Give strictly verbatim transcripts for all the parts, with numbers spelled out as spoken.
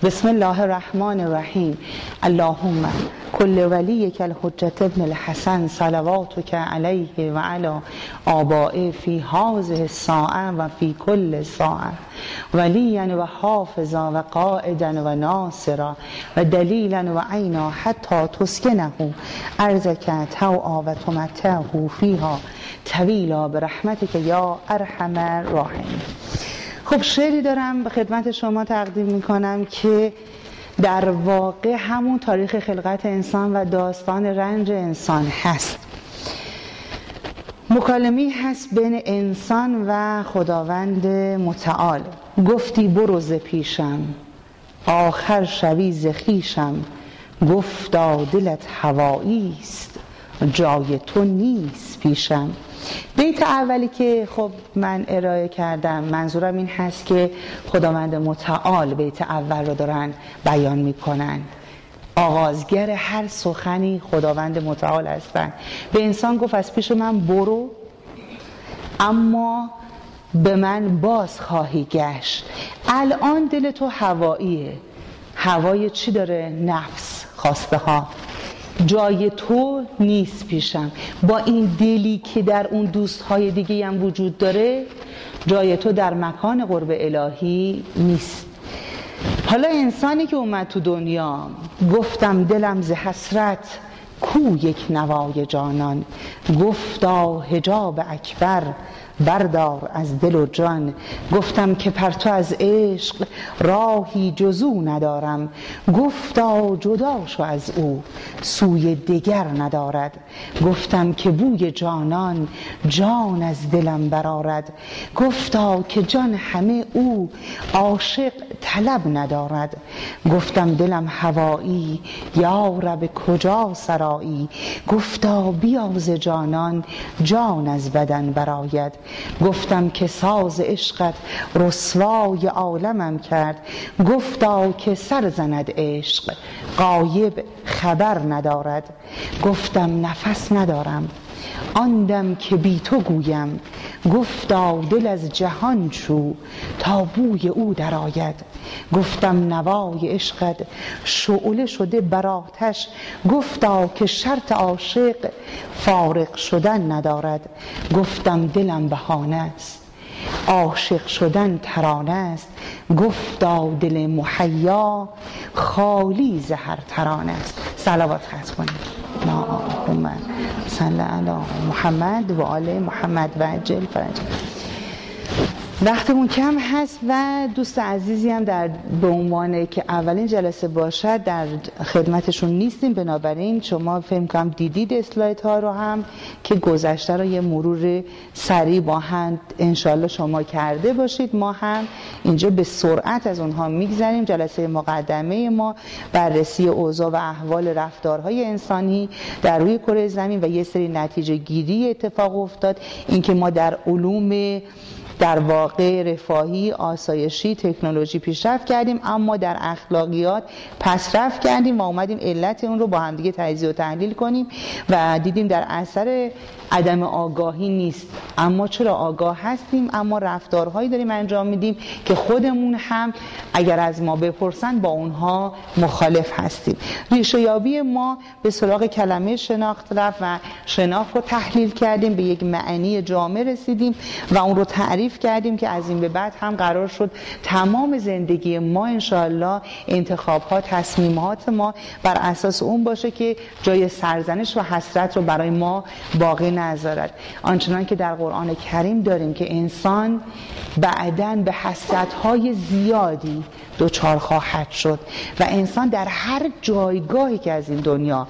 بسم الله الرحمن الرحیم. اللهم کل ولیک الحجة ابن الحسن صلواتک علیه و علی آبائه فی هذه الساعه و فی کل ساعه ولیا و حافظا و قائدا و ناصرا و دلیلا و عینا حتی تسکنه ارضک طوعا و تمتعه فیها طویلا برحمتک یا ارحم الراحمین. خب شعری دارم به خدمت شما تقدیم میکنم که در واقع همون تاریخ خلقت انسان و داستان رنج انسان هست. مکالمه‌ای هست بین انسان و خداوند متعال. گفتی برو ز پیشم آخر شوی ز خویشم، گفتا دلت هوایی است جای تو نیست پیشم. بیت اولی که خب من ارائه کردم منظورم این هست که خداوند متعال بیت اول رو دارن بیان میکنن. آغازگر هر سخنی خداوند متعال هستن. به انسان گفت از پیش من برو اما به من باز خواهی گشت. الان دل تو هواییه. هوای چی داره؟ نفس، خواسته ها. جای تو نیست پیشم. با این دلی که در اون دوستهای دیگه هم وجود داره، جای تو در مکان قرب الهی نیست. حالا انسانی که اومد تو دنیا، گفتم دلم ز حسرت کو یک نوای جانان، گفتا حجاب اکبر بردار از دل و جان، گفتم که پرتو از عشق راهی جزو ندارم، گفتا جدا شو از او سوی دگر ندارد، گفتم که بوی جانان جان از دلم برآرد، گفتا که جان همه او عاشق طلب ندارد، گفتم دلم هوایی یا رب کجا سرایی، گفتا بیا ز جانان جان از بدن برآید، گفتم که ساز عشقت رسوای عالمم کرد، گفتا که سر زند عشق غایب خبر ندارد، گفتم نفس ندارم آن دم که بی تو گویم، گفتا دل از جهان شو تا بوی او درآید، گفتم نوای عشقت شعله شده بر آتش، گفتا که شرط عاشق فارغ شدن ندارد، گفتم دلم بهانه است عاشق شدن ترانه است، گفتا دل محیا خالی ز هر ترانه است. صلوات ختم کنید. اللهم صل علی محمد و آل محمد و عجل فرجه. وقتمون کم هست و دوست عزیزی هم در به عنوان که اولین جلسه باشد در خدمتشون نیستیم، بنابراین شما فهم کنم دیدید اسلاید ها رو هم که گذشته رو یه مرور سریع با هم انشالله شما کرده باشید. ما هم اینجا به سرعت از اونها میگذریم. جلسه مقدمه ما بررسی اوضاع و احوال رفتارهای انسانی در روی کره زمین و یه سری نتیجه گیری اتفاق افتاد. اینکه ما در علوم در واقع رفاهی، آسایشی، تکنولوژی پیشرفت کردیم، اما در اخلاقیات پسرفت کردیم و اومدیم علت اون رو با هم دیگه تجزیه و تحلیل کنیم و دیدیم در اثر عدم آگاهی نیست، اما چرا آگاه هستیم اما رفتارهایی داریم انجام میدیم که خودمون هم اگر از ما بپرسن با اونها مخالف هستیم. ریشه یابی ما به سراغ کلمه شناخت رفت و شناخت رو تحلیل کردیم، به یک معنی جامع رسیدیم و اون رو تعریف کردیم که از این به بعد هم قرار شد تمام زندگی ما انشاءالله انتخاب‌ها، تصمیمات ما بر اساس اون باشه که جای سرزنش و حسرت رو برای ما باقی نذارد. آنچنان که در قرآن کریم داریم که انسان بعداً به حسرت‌های زیادی دوچار خواهد شد و انسان در هر جایگاهی که از این دنیا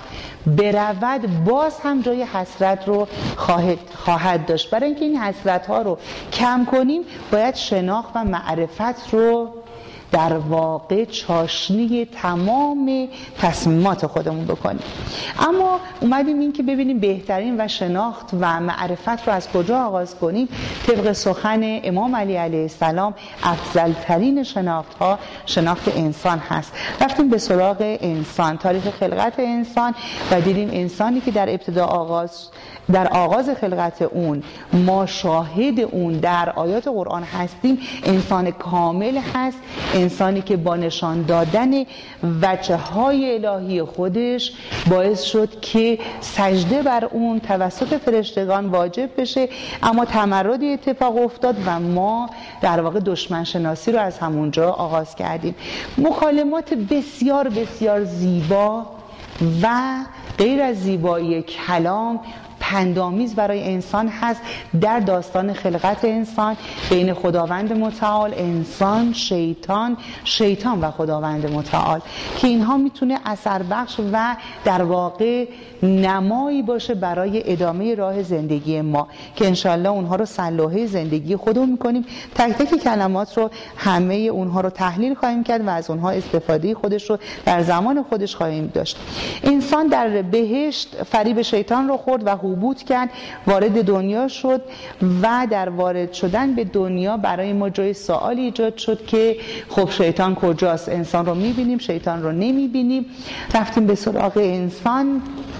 برود باز هم جای حسرت رو خواهد, خواهد داشت. برای اینکه این حسرت‌ها رو کم کنیم باید شناخت و معرفت رو در واقع چاشنی تمام تصمیمات خودمون بکنیم. اما اومدیم این که ببینیم بهترین و شناخت و معرفت رو از کجا آغاز کنیم. طبق سخن امام علی علیه السلام افضل ترین شناخت ها شناخت انسان هست. رفتیم به سراغ انسان، تاریخ خلقت انسان و دیدیم انسانی که در ابتدا آغاز در آغاز خلقت اون ما شاهد اون در آیات قرآن هستیم، انسان کامل هست، انسانی که با نشان دادن وجه های الهی خودش باعث شد که سجده بر اون توسط فرشتگان واجب بشه، اما تمردی اتفاق افتاد و ما در واقع دشمن شناسی رو از همونجا آغاز کردیم. مکالمات بسیار بسیار زیبا و غیر از زیبایی کلام پندآمیز برای انسان هست در داستان خلقت انسان بین خداوند متعال، انسان، شیطان، شیطان و خداوند متعال، که اینها میتونه اثر بخش و در واقع نمایی باشه برای ادامه راه زندگی ما که انشالله اونها رو سلوحه زندگی خودمون میکنیم. تک تک کلمات رو همه اونها رو تحلیل خواهیم کرد و از اونها استفاده خودش رو در زمان خودش خواهیم داشت. انسان در بهشت فریب شیطان رو خورد و حبوط کرد، وارد دنیا شد و در وارد شدن به دنیا برای ما جای سوالی ایجاد شد که خب شیطان کجاست؟ انسان رو میبینیم، شیطان رو نمیبینیم. رفتیم به سراغ انسان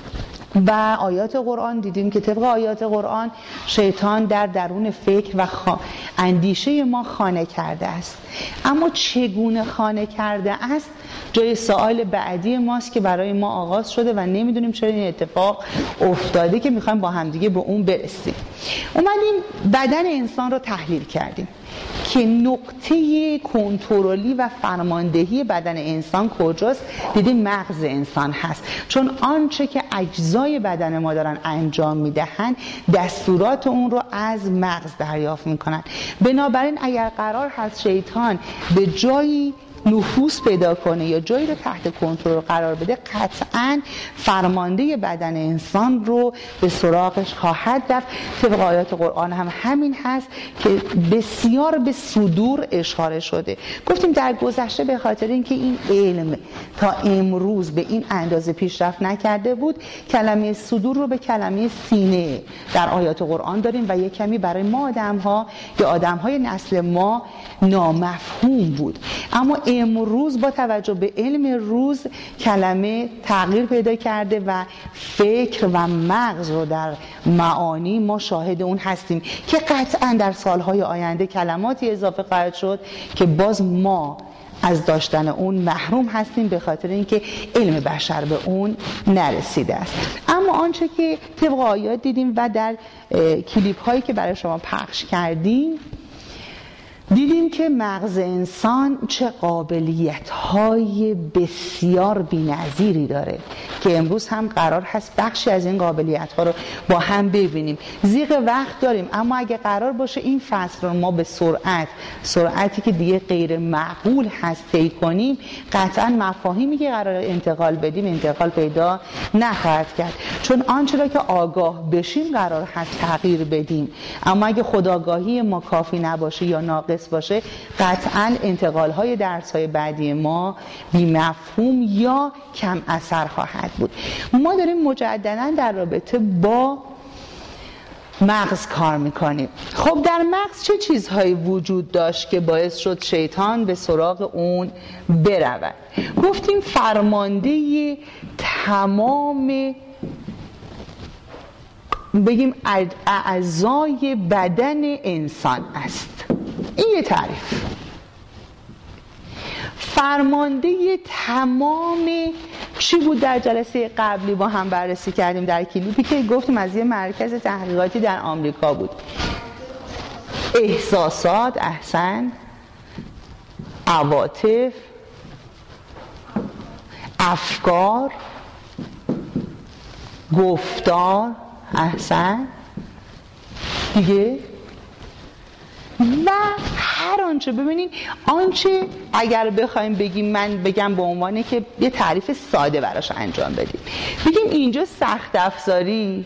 و آیات قرآن دیدیم که طبق آیات قرآن شیطان در درون فکر و خوا... اندیشه ما خانه کرده است. اما چگونه خانه کرده است جای سوال بعدی ماست که برای ما آغاز شده و نمیدونیم چرا این اتفاق افتاده که میخوایم با همدیگه به اون برسیم. اومدیم بدن انسان رو تحلیل کردیم که نقطه کنترلی و فرماندهی بدن انسان کجاست. دیدیم مغز انسان هست، چون آنچه که اجزای بدن ما دارن انجام میدهن دستورات اون رو از مغز دریافت میکنن. بنابراین اگر قرار هست شیطان به جایی نفوذ پیدا کنه یا جایی رو تحت کنترل قرار بده، قطعاً فرمانده بدن انسان رو به سراغش خواهد رفت. طبق آیات قرآن هم همین هست که بسیار به صدور اشاره شده. گفتیم در گذشته به خاطر اینکه این علم تا امروز به این اندازه پیشرفت نکرده بود، کلمه صدور رو به کلمه سینه در آیات قرآن داریم و یک کمی برای ما آدم‌ها یا آدم‌های نسل ما نامفهوم بود. اما امروز با توجه به علم روز کلمه تغییر پیدا کرده و فکر و مغز رو در معانی ما شاهد اون هستیم که قطعا در سالهای آینده کلماتی اضافه خواهد شد که باز ما از داشتن اون محروم هستیم به خاطر اینکه علم بشر به اون نرسیده است. اما آنچه که طبق آیات دیدیم و در کلیپ هایی که برای شما پخش کردیم دیدیم که مغز انسان چه قابلیت‌های بسیار بی‌نظیری داره که امروز هم قرار هست بخشی از این قابلیت‌ها رو با هم ببینیم. زیغ وقت داریم، اما اگه قرار باشه این فصل رو ما به سرعت سرعتی که دیگه غیر معقول هست طی کنیم، قطعاً مفاهیمی که قرار انتقال بدیم انتقال پیدا نخواهد کرد، چون آنچه را که آگاه بشیم قرار هست تغییر بدیم. اما اگه خودآگاهی ما کافی نباشه یا ناقص باشه، قطعاً انتقال‌های درس‌های بعدی ما بی‌مفهوم یا کم اثر خواهد بود. ما داریم مجدداً در رابطه با مغز کار میکنیم. خب در مغز چه چیزهایی وجود داشت که باعث شد شیطان به سراغ اون برود؟ گفتیم فرمانده تمام بگیم اعضای بدن انسان است. این یه تعریف. فرمانده تمام چی بود؟ در جلسه قبلی با هم بررسی کردیم در کلیپی که گفتیم از یه مرکز تحقیقاتی در آمریکا بود. احساسات، احسن، عواطف، افکار، گفتار، احسن دیگه، و هر آنچه. ببینید آنچه اگر بخوایم بگیم، من بگم به عنوانه که یه تعریف ساده براش انجام بدیم، بگیم اینجا سخت افزاری،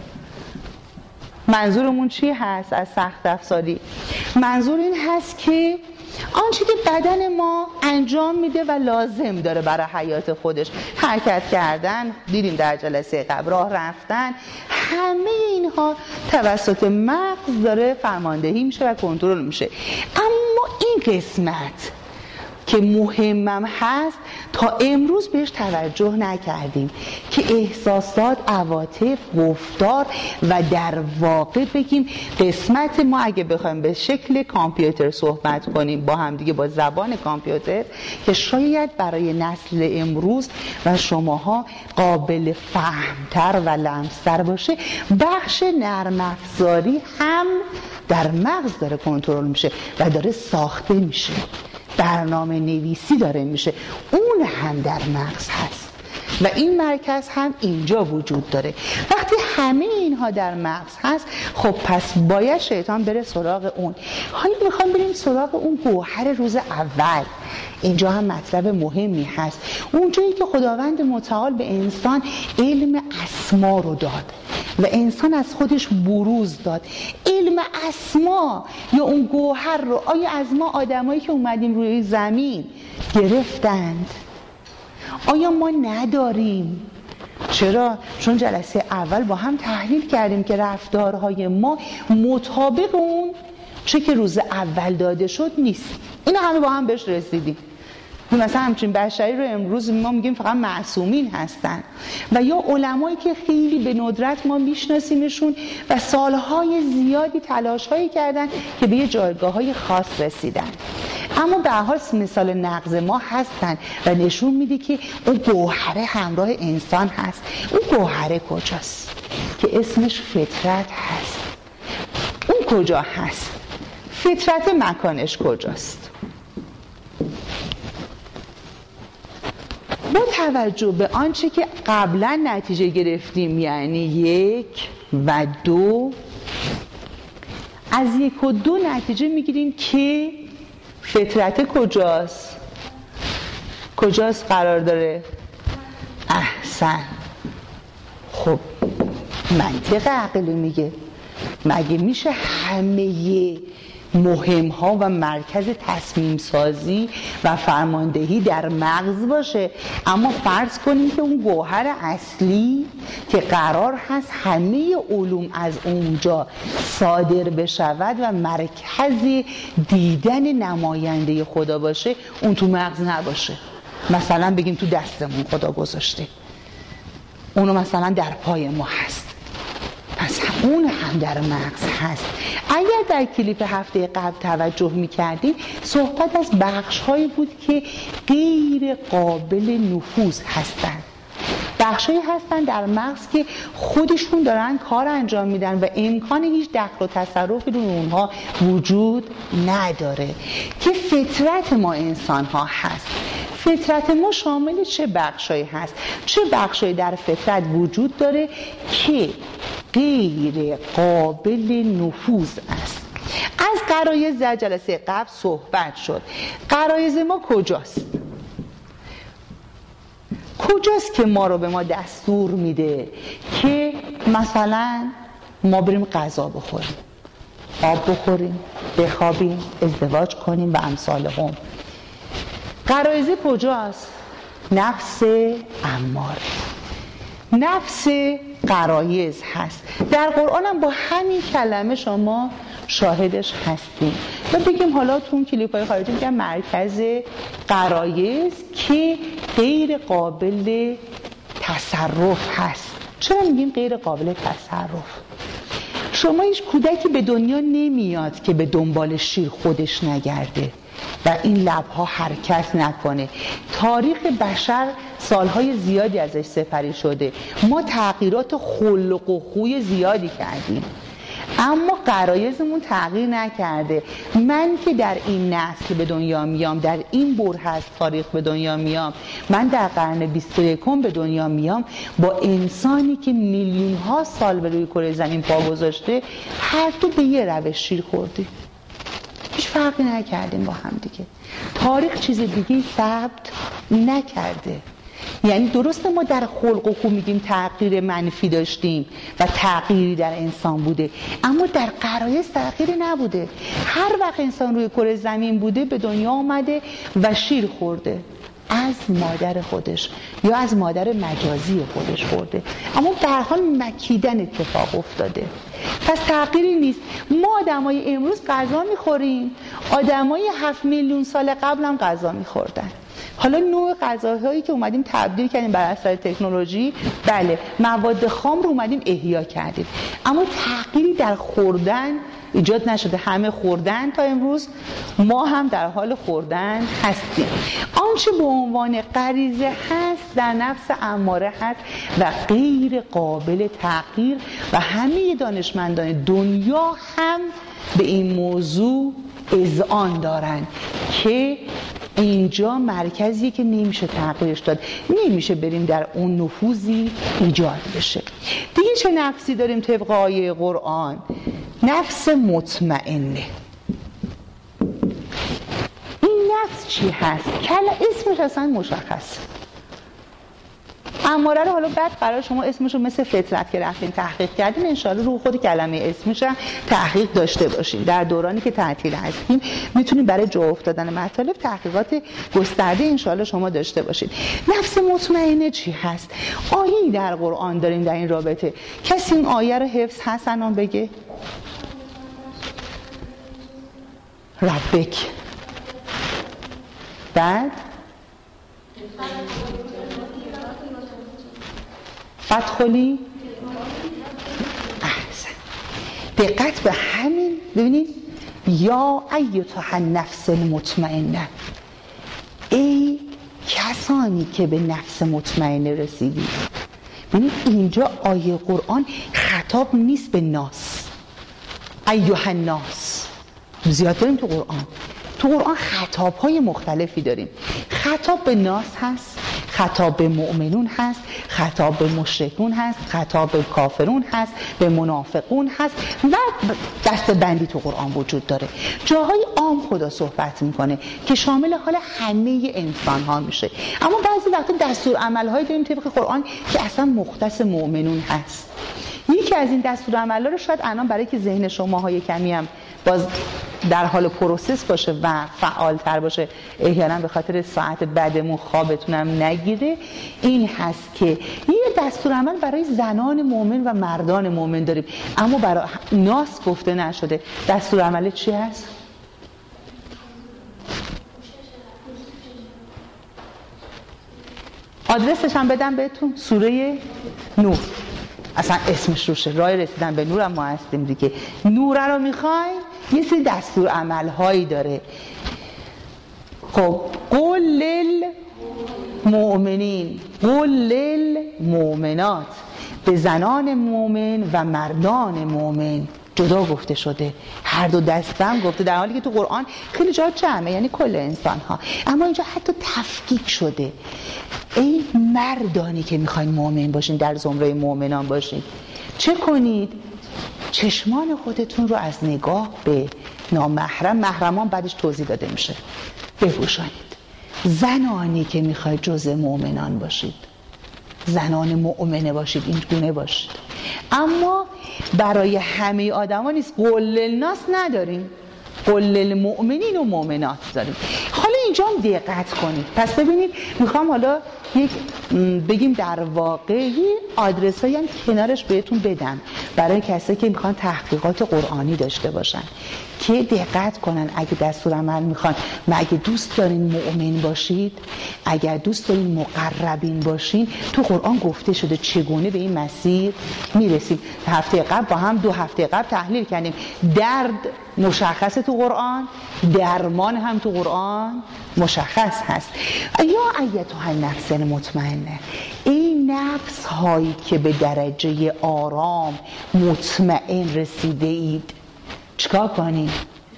منظورمون چی هست از سخت افزاری؟ منظور این هست که آنچه که بدن ما انجام میده و لازم داره برای حیات خودش، حرکت کردن، دیدیم در جلسه قبل، راه رفتن، همه اینها توسط مغز داره فرماندهی میشه و کنترل میشه. اما این قسمت که مهمم هست تا امروز بهش توجه نکردیم که احساسات، عواطف، گفتار و در واقع بگیم قسمت ما اگه بخوایم به شکل کامپیوتر صحبت کنیم با هم دیگه، با زبان کامپیوتر، که شاید برای نسل امروز و شماها قابل فهمتر و لمستر باشه، بخش نرم افزاری هم در مغز داره کنترل میشه و داره ساخته میشه، برنامه نویسی داره میشه، اون هم در مغز هست و این مرکز هم اینجا وجود داره. وقتی همه اینها در مغز هست، خب پس باید شیطان بره سراغ اون. حالا میخوام بریم سراغ اون گوهر روز اول. اینجا هم مطلب مهمی هست. اونجایی که خداوند متعال به انسان علم اسما رو داد و انسان از خودش بروز داد. علم اسما یا اون گوهر رو آیا از ما آدمایی که اومدیم روی زمین گرفتند؟ آیا ما نداریم؟ چرا؟ چون جلسه اول با هم تحلیل کردیم که رفتارهای ما مطابق اون چه که روز اول داده شد نیست. اینا همه با هم بهش رسیدیم. مثلا همچین بشری رو امروز ما میگیم فقط معصومین هستن و یا علمایی که خیلی به ندرت ما میشناسیمشون و سالهای زیادی تلاشهایی کردن که به یه جایگاه‌های خاص رسیدن، اما به هر حال مثال نقض ما هستن و نشون میده که اون گوهره همراه انسان هست. اون گوهره کجاست؟ که اسمش فطرت هست. اون کجا هست؟ فطرت مکانش کجاست؟ با توجه به آنچه که قبلا نتیجه گرفتیم، یعنی یک و دو، از یک و دو نتیجه میگیریم که فطرت کجاست؟ کجاست قرار داره؟ احسن. خب منطق عقلی میگه مگه میشه همه مهم ها و مرکز تصمیم سازی و فرماندهی در مغز باشه؟ اما فرض کنیم که اون گوهر اصلی که قرار هست همه علوم از اونجا صادر بشود و مرکز دیدن نماینده خدا باشه، اون تو مغز نباشه. مثلا بگیم تو دستمون خدا گذاشته، اونو مثلا در پای ما هست، پس اون هم در مغز هست. اگر در کلیپ هفته قبل توجه می‌کردید، صحبت از بخش‌هایی بود که غیر قابل نفوذ هستند. بخشایی هستن در مغز که خودشون دارن کار انجام میدن و امکان هیچ دخل و تصرفی روی اونها وجود نداره، که فطرت ما انسان ها هست. فطرت ما شامل چه بخشایی هست؟ چه بخشایی در فطرت وجود داره که غیر قابل نفوذ است؟ از غرایز در جلسه قبل صحبت شد. غرایز ما کجاست؟ کجاست که ما رو به ما دستور میده که مثلا ما بریم غذا بخوریم، آب بخوریم، بخوابیم، ازدواج کنیم و امثال هم؟ غرایز کجاست؟ نفس اماره. نفس غرایز هست. در قرآن هم با همین کلمه شما شاهدش هستیم. و بگیم حالا تو اون کلیپ های خارجی میگن مرکز غرایز که غیر قابل تصرف هست. چرا میگیم غیر قابل تصرف؟ شما هیچ کودکی به دنیا نمیاد که به دنبال شیر خودش نگرده و این لبها حرکت نکنه. تاریخ بشر سالهای زیادی ازش سپری شده. ما تغییرات خلق و خوی زیادی کردیم، اما غرایزمون تغییر نکرده. من که در این نسل به دنیا میام، در این بره از تاریخ به دنیا میام، من در قرن بیست و یکم به دنیا میام با انسانی که میلیون ها سال به روی کره زمین پا گذاشته، هر دو به یه روش شیر خوردیم، هیچ فرقی نکردیم با هم دیگه. تاریخ چیز دیگه ثبت نکرده. یعنی درسته ما در خلق و خو میگیم تغییر منفی داشتیم و تغییری در انسان بوده، اما در غرایز تغییری نبوده. هر وقت انسان روی کره زمین بوده به دنیا آمده و شیر خورده. از مادر خودش یا از مادر مجازی خودش خورده، اما به هر حال مکیدن اتفاق افتاده. پس تغییری نیست. ما آدمای امروز غذا میخوریم، آدمای هفت میلیون سال قبل هم غذا میخوردن. حالا نوع غذاهایی که اومدیم تبدیل کردیم بر اثر تکنولوژی، بله مواد خام رو اومدیم احیا کردیم، اما تغییری در خوردن ایجاد نشده. همه خوردن تا امروز، ما هم در حال خوردن هستیم. آنچه به عنوان غریزه هست در نفس اماره هست و غیر قابل تغییر و همه دانشمندان دنیا هم به این موضوع اذعان دارن که اینجا مرکزی که نمیشه تغییرش داد، نمیشه بریم در اون نفوذی ایجاد بشه. دیگه چه نفسی داریم طبق آیه قرآن؟ نفس مطمئنه. این نفس چی هست؟ کلا اسمش اصلا مشخص. اماره رو حالا بعد قرار شما اسمش رو مثل فطرت که رفتین تحقیق کردین انشالله رو خود کلمه اسمش هم تحقیق داشته باشین. در دورانی که تعطیل هستیم میتونیم برای جا افتادن مطالب تحقیقات گسترده انشالله شما داشته باشین. نفس مطمئنه چی هست؟ آیه‌ای در قرآن داریم در این رابطه. کسی این آیه رو حفظ حسنان بگه؟ ربک. بعد فدخلی. احسن. دقت به همین. ببینید یا ایتها النفس المطمئنه، ای کسانی که به نفس مطمئنه رسیدید. ببینید اینجا آیه قرآن خطاب نیست به ناس، ایها الناس زیاد داریم تو قرآن. تو قرآن خطاب های مختلفی داریم. خطاب به ناس هست، خطاب به مؤمنون هست، خطاب به مشرکون هست، خطاب به کافرون هست، به منافقون هست و دسته بندی تو قرآن وجود داره. جاهای عام خدا صحبت میکنه که شامل حال همه انسان ها میشه، اما بعضی وقتا دستور عمل هایی داریم طبق قرآن که اصلا مختص مؤمنون هست. یکی از این دستور عمل ها رو شاید الان برای که ذهن شما های کمی هم باز در حال پروسس باشه و فعالتر باشه، احیانا به خاطر ساعت بعدمون خوابتونم نگیره، این هست که یه دستور عمل برای زنان مؤمن و مردان مؤمن داریم، اما برای ناس گفته نشده. دستور عمل چی هست؟ آدرسش هم بدم بهتون، سوره نور، اصلا اسمش روشه، راه رسیدن به نور هم ما هستیم دیگه. نور رو میخوای یه سری دستور عمل هایی داره. خب قل للمؤمنین قل للمؤمنات، به زنان مؤمن و مردان مؤمن جدا گفته شده، هر دو دستم گفته، در حالی که تو قرآن خیلی جا جمعه یعنی کل انسان ها، اما اینجا حتی تفکیک شده. ای مردانی که میخواین مؤمن باشین، در زمره مؤمنان باشین، چه کنید؟ چشمان خودتون رو از نگاه به نامحرم، محرمان بعدش توضیح داده میشه، بپوشانید. زنانی که میخواید جزء مؤمنان باشید، زنان مؤمنه باشید، این گونه باشید. اما برای همه آدما نیست. قل للناس نداریم، قل للمؤمنین و مؤمنات داریم. حالا اینجا هم دقت کنید. پس ببینید میخوام حالا یک بگیم در واقع آدرس هایی هم کنارش بهتون بدم برای کسایی که میخوان تحقیقات قرآنی داشته باشن که دقت کنن. اگه دستور عمل میخوان و اگه دوست دارین مؤمن باشید، اگر دوست دارین مقربین باشین، تو قرآن گفته شده چگونه به این مسیر میرسیم. هفته قبل با هم دو هفته قبل تحلیل کردیم. درد مشخص تو قرآن، درمان هم تو قرآن مشخص هست. یا ایتها النفس المطمئنه، این نفس هایی که به درجه آرام مطمئن رسیده اید، چیکار کنید؟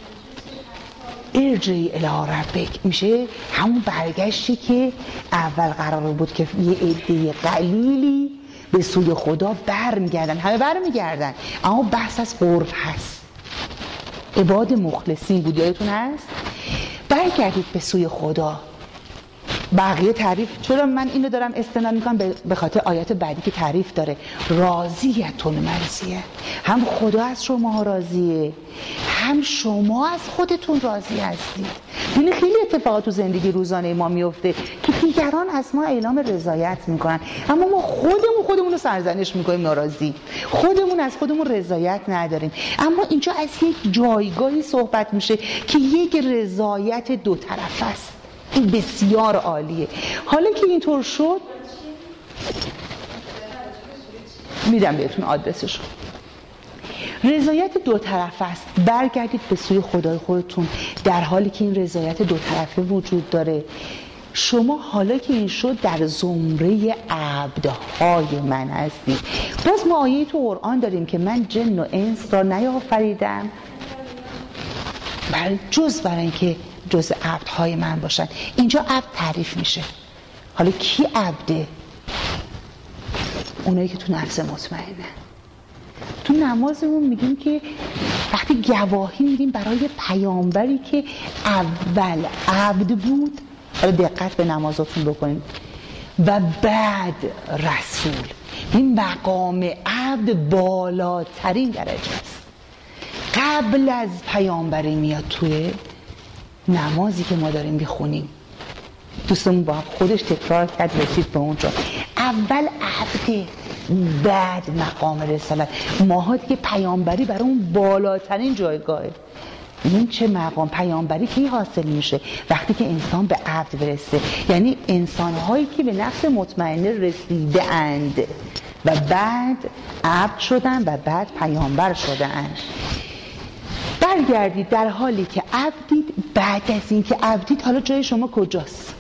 ارجعی الی ربک، میشه همون برگشتی که اول قرار بود که یه عده قلیلی به سوی خدا برمیگردن، همه برمیگردن، اما بحث از قرب هست. عباد مخلصین بود، یادتون هست؟ برگردید به سوی خدا. بقیه تعریف، چرا من اینو دارم استناد میکنم؟ به خاطر آیات بعدی که تعریف داره. راضیتون مرضیه، هم خدا از شما راضیه، هم شما از خودتون راضی هستید. یعنی خیلی اتفاقات تو زندگی روزانه ما میفته که دیگران از ما اعلام رضایت میکنن، اما ما خودمون خودمون رو سرزنش میکنیم، ناراضی، خودمون از خودمون رضایت نداریم. اما اینجا از یک جایگاهی صحبت میشه که یک رضایت دو طرفه است. این بسیار عالیه. حالا که اینطور شد میدم بهتون آدرسش. رضایت دو طرفه است. برگردید به سوی خدای خودتون در حالی که این رضایت دو طرفه وجود داره. شما حالا که این شد در زمره عبدهای من هستید. باز ما آیه تو قرآن داریم که من جن و انس را نیافریدم برای جز برای اینکه جز عبدهای من باشن. اینجا عبد تعریف میشه. حالا کی عبده؟ اونایی که تو نفس مطمئنه. تو نمازمون میگیم که وقتی گواهی میدیم برای پیامبری که اول عبد بود، حالا دقت به نمازاتون بکنید، و بعد رسول. این مقام عبد بالاترین درجه است. قبل از پیامبری میاد توی نمازی که ما داریم بخونیم. دوستمون با خودش تکرار کرد رسید به اونجا. اول عبده، بعد مقام رسالت. ماها دیگه پیامبری برای اون بالاترین جایگاهه. این چه مقام پیامبری کی حاصل میشه؟ وقتی که انسان به عبد برسه، یعنی انسانهایی که به نفس مطمئنه رسیده اند و بعد عبد شدن و بعد پیامبر شدن. برگردید در حالی که عبدید. بعد از این که عبدید حالا جای شما کجاست؟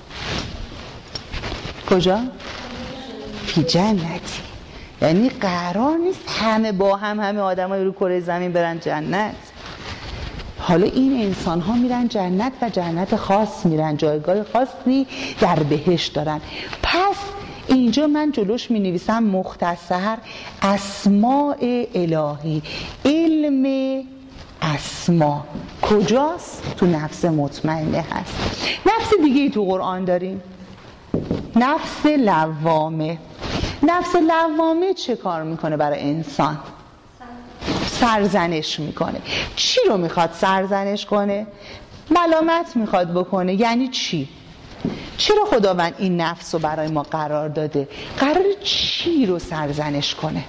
کجا؟ فی جنتی. یعنی قرار نیست همه با هم همه آدمای رو کره زمین برن جنت. حالا این انسان ها میرن جنت و جنت خاص میرن، جایگاه خاصی در بهشت دارن. پس اینجا من جلوش می نویسم مختصر اسماء الهی. علم اسما کجاست؟ تو نفس مطمئنه هست. نفس دیگه ای تو قرآن داریم، نفس لوامه. نفس لوامه چه کار میکنه برای انسان؟ سرزنش میکنه. چی رو میخواد سرزنش کنه؟ ملامت میخواد بکنه. یعنی چی؟ چرا خداوند این نفس رو برای ما قرار داده؟ قرار چی رو سرزنش کنه؟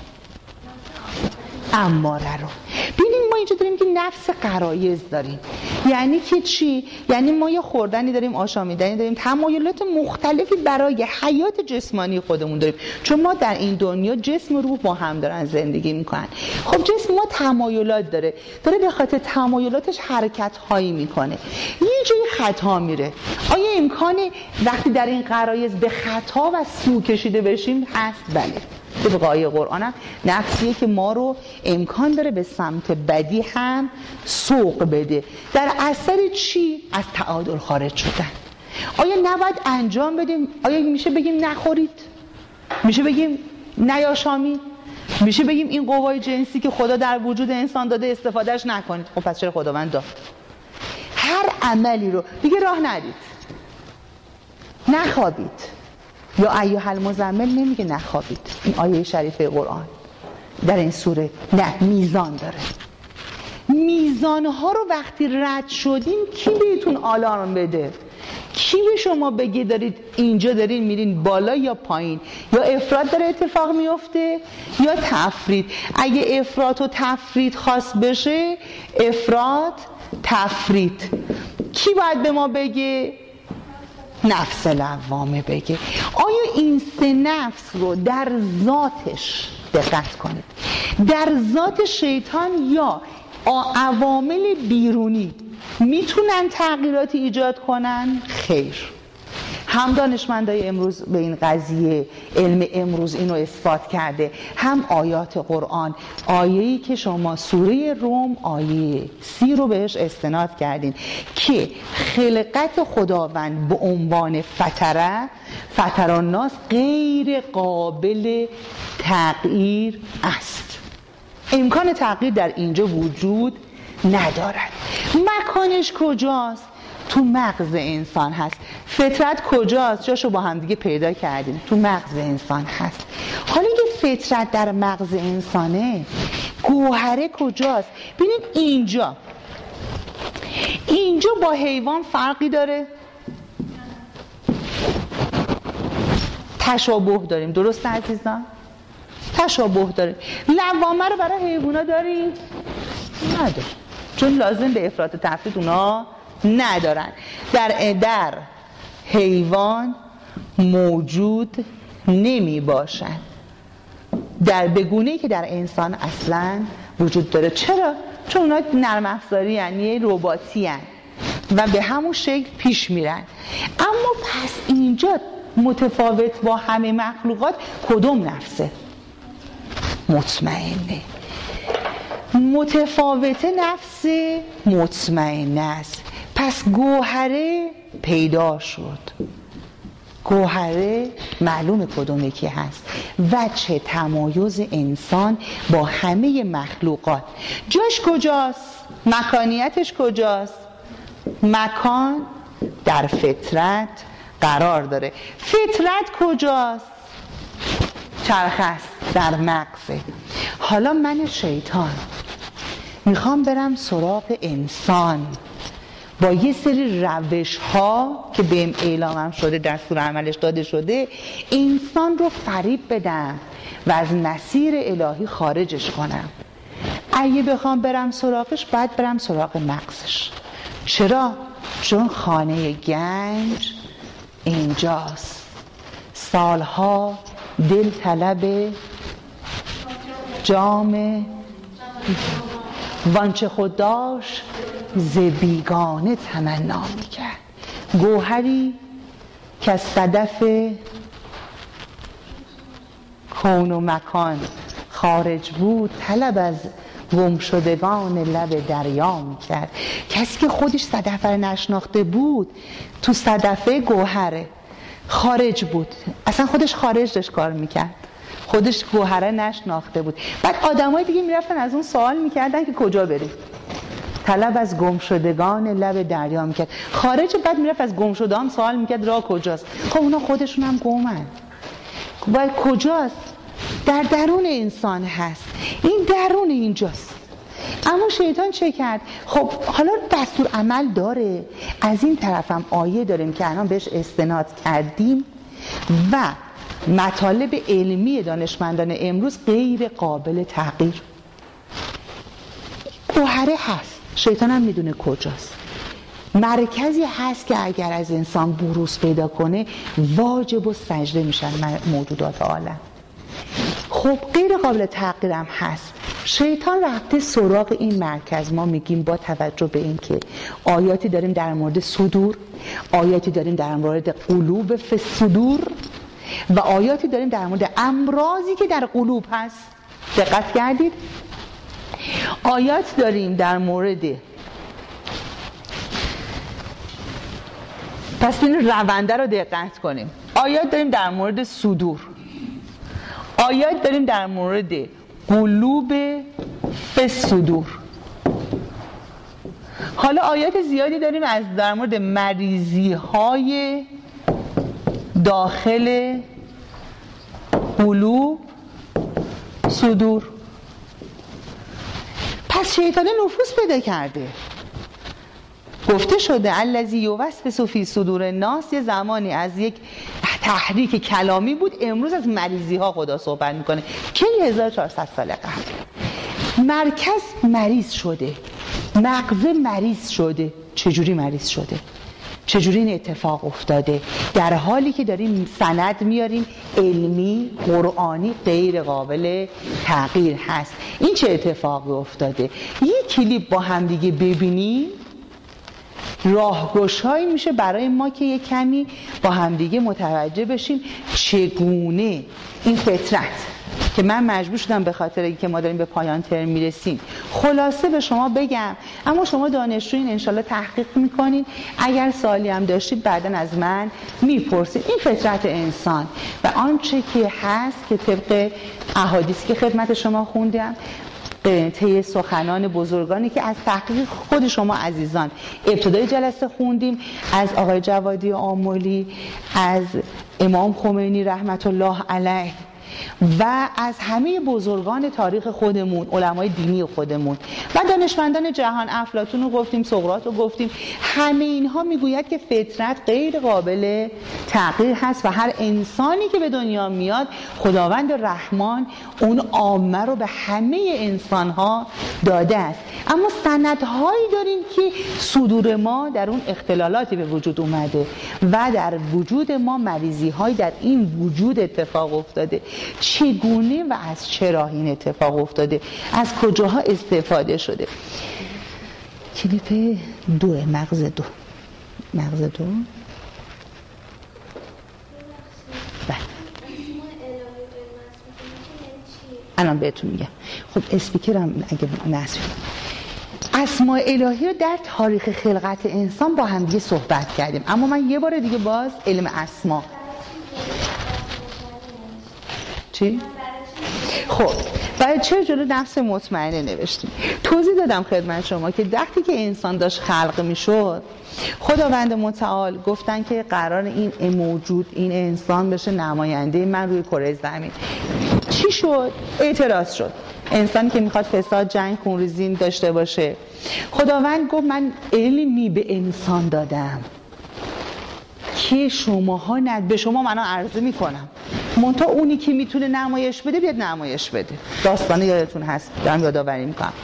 اماره رو. ببینید ما اینجا داریم که نفس غرایز داریم. یعنی که چی؟ یعنی ما یه خوردنی داریم، آشامیدنی داریم، تمایلات مختلفی برای حیات جسمانی خودمون داریم، چون ما در این دنیا جسم و روح با هم دارن زندگی میکنن. خب جسم ما تمایلات داره، داره به خاطر تمایلاتش حرکت هایی میکنه، یه جایی خطا میره. آیا امکانه وقتی در این غرایز به خطا و سو کشیده بشیم؟ هست. بله. طبق آیه قرآن هم نفسیه که ما رو امکان داره به سمت بدی هم سوق بده. در اثر چی؟ از تعادل خارج شدن. آیا نباید انجام بدیم؟ آیا میشه بگیم نخورید؟ میشه بگیم نیاشامید؟ میشه بگیم این قوای جنسی که خدا در وجود انسان داده استفادهش نکنید؟ خب پس چرا خداوند داد؟ هر عملی رو دیگه راه ندید. نخوابید. یا ایها المزمل نمیگه نخوابید. این آیه شریفه قرآن در این سوره نه میزان داره. میزانها رو وقتی رد شدیم کی بهتون آلارم بده؟ کی به شما بگه دارید اینجا دارین میرین بالا یا پایین؟ یا افراط داره اتفاق میفته یا تفرید. اگه افراط و تفرید خاص بشه، افراط تفرید، کی باید به ما بگه؟ نفس لوامه بگه. آیا این سه نفس رو در ذاتش دقت کنید، در ذات شیطان یا عوامل بیرونی میتونن تغییراتی ایجاد کنن؟ خیر. هم دانشمندای امروز به این قضیه علم امروز اینو اثبات کرده، هم آیات قرآن. آیه‌ای که شما سوره روم آیه سی رو بهش استناد کردین که خلقت خداوند به عنوان فتره فتر الناس غیر قابل تغییر است. امکان تغییر در اینجا وجود ندارد. مکانش کجاست؟ تو مغز انسان هست. فطرت کجاست؟ جاشو با هم دیگه پیدا کردیم، تو مغز انسان هست. حالا که فطرت در مغز انسانه، گوهره کجاست؟ ببینید اینجا اینجا اینجا با حیوان فرقی داره؟ تشابه داریم، درسته عزیزان؟ تشابه داریم. لوامه رو برای حیوانا داریم؟ نداریم، چون لازم به افراط و تفرید اونا ندارن. در در حیوان موجود نمی باشن در بگونه‌ای که در انسان اصلا وجود داره. چرا؟ چون اونا نرم افزاری هن، یه رباطی هن و به همون شکل پیش میرن. اما پس اینجا متفاوت با همه مخلوقات کدوم نفسه؟ مطمئنه. متفاوت نفس مطمئنه است. پس گوهره پیدا شد. گوهره معلومه کدوم یکی هست. وجه تمایز انسان با همه مخلوقات جاش کجاست؟ مکانیتش کجاست؟ مکان در فطرت قرار داره. فطرت کجاست؟ چرخ است، در مغزه. حالا من شیطان میخوام برم سراغ انسان با یه سری روش ها که بهم اعلامم شده، دستور عملش داده شده، انسان رو فریب بدم و از مسیر الهی خارجش کنم. اگه بخوام برم سراغش باید برم سراغ مغزش. چرا؟ چون خانه گنج اینجاست. سالها دل طلب جام وانچه خود داشت ز بیگانه تمنا میکرد. گوهری که از صدف کون و مکان خارج بود طلب از گم شدگان لب دریا میکرد. کسی که خودش صدف رو نشناخته بود تو صدفه گوهره خارج بود، اصلا خودش خارج داشت کار میکرد، خودش گوهره نشناخته بود. بعد آدمای دیگه میرفتن از اون سوال میکردن که کجا بریم؟ طلب از گم شدگان لب دریا میکرد خارج. بعد میرفت از گم شده هم سوال میکرد راه کجاست؟ خب اونا خودشون هم گمن. باید کجاست؟ در درون انسان هست. این درون اینجاست. اما شیطان چه کرد؟ خب حالا دستور عمل داره، از این طرف هم آیه داریم که الان بهش استناد کردیم و مطالب علمی دانشمندان امروز غیر قابل تغییر. گوهره هست، شیطان هم میدونه کجاست. مرکزی هست که اگر از انسان بروز پیدا کنه واجب و سجده میشن موجودات عالم. خب غیر قابل تغییر هم هست. شیطان رفته سراغ این مرکز. ما میگیم با توجه به این که آیاتی داریم در مورد صدور، آیاتی داریم در مورد قلوب فی الصدور و آیاتی داریم در مورد امراضی که در قلوب هست. دقت کردید؟ آیات داریم در مورد، پس این رونده رو دقت کنیم. آیات داریم در مورد صدور، آیات داریم در مورد قلوب فی الصدور. حالا آیات زیادی داریم از در مورد مریضی های داخل قلوب صدور. پس شیطان نفوذ پیدا کرده. گفته شده الذی یوسوس فی صدور الناس، یه زمانی از یک تحریک کلامی بود، امروز از مریضی ها خدا صحبت میکنه که هزار و چهارصد سال قبل. مرکز مریض شده، مغز مریض شده. چجوری مریض شده؟ چجوری این اتفاق افتاده؟ در حالی که داریم سند میاریم علمی قرآنی غیر قابل تغییر هست. این چه اتفاقی افتاده؟ یک کلیپ با هم دیگه ببینیم راهگشایی میشه برای ما که یک کمی با همدیگه متوجه بشیم چگونه این فطرت که من مجبور شدم به خاطر اینکه ما داریم به پایان ترم میرسیم خلاصه به شما بگم، اما شما دانشجوین انشالله تحقیق میکنین. اگر سوالی هم داشتید بعداً از من میپرسید. این فطرت انسان و آنچه که هست که طبق احادیثی که خدمت شما خوندم، طی سخنان بزرگانی که از تحقیق خود شما عزیزان ابتدای جلسه خوندیم، از آقای جوادی آملی، از امام خمینی رحمت الله علیه و از همه بزرگان تاریخ خودمون، علمای دینی خودمون و دانشمندان جهان، افلاطون رو گفتیم، سقراط رو گفتیم، همه اینها میگوید که فطرت غیر قابل تغییر هست و هر انسانی که به دنیا میاد خداوند رحمان اون عامه رو به همه انسانها داده است. اما سندهایی داریم که صدور ما در اون اختلالاتی به وجود اومده و در وجود ما مریضی های در این وجود اتفاق افتاده. چگونه و از چرا این اتفاق افتاده؟ از کجاها استفاده شده؟ کلیپ دو، مغز دو مغز دو بله الان بهتون میگم. خب اسپیکرم اگه نصب اسماء الهی رو در تاریخ خلقت انسان با هم دیگه صحبت کردیم، اما من یه بار دیگه باز علم اسما چی؟ خب برای چه جلو نفس مطمئنه نوشتیم؟ توضیح دادم خدمت شما که وقتی که انسان داشت خلق میشد خداوند متعال گفتن که قرار این موجود، این انسان بشه نماینده من روی کره زمین. چی شد؟ اعتراض شد. انسانی که میخواد فساد، جنگ، خونریزی داشته باشه، خداوند گفت من علمی به انسان دادم که شماها ند، به شما منو عرضه میکنم، منتها اونی که میتونه نمایش بده بیاد نمایش بده. داستانه یادتون هست، دارم یادآوری میکنم.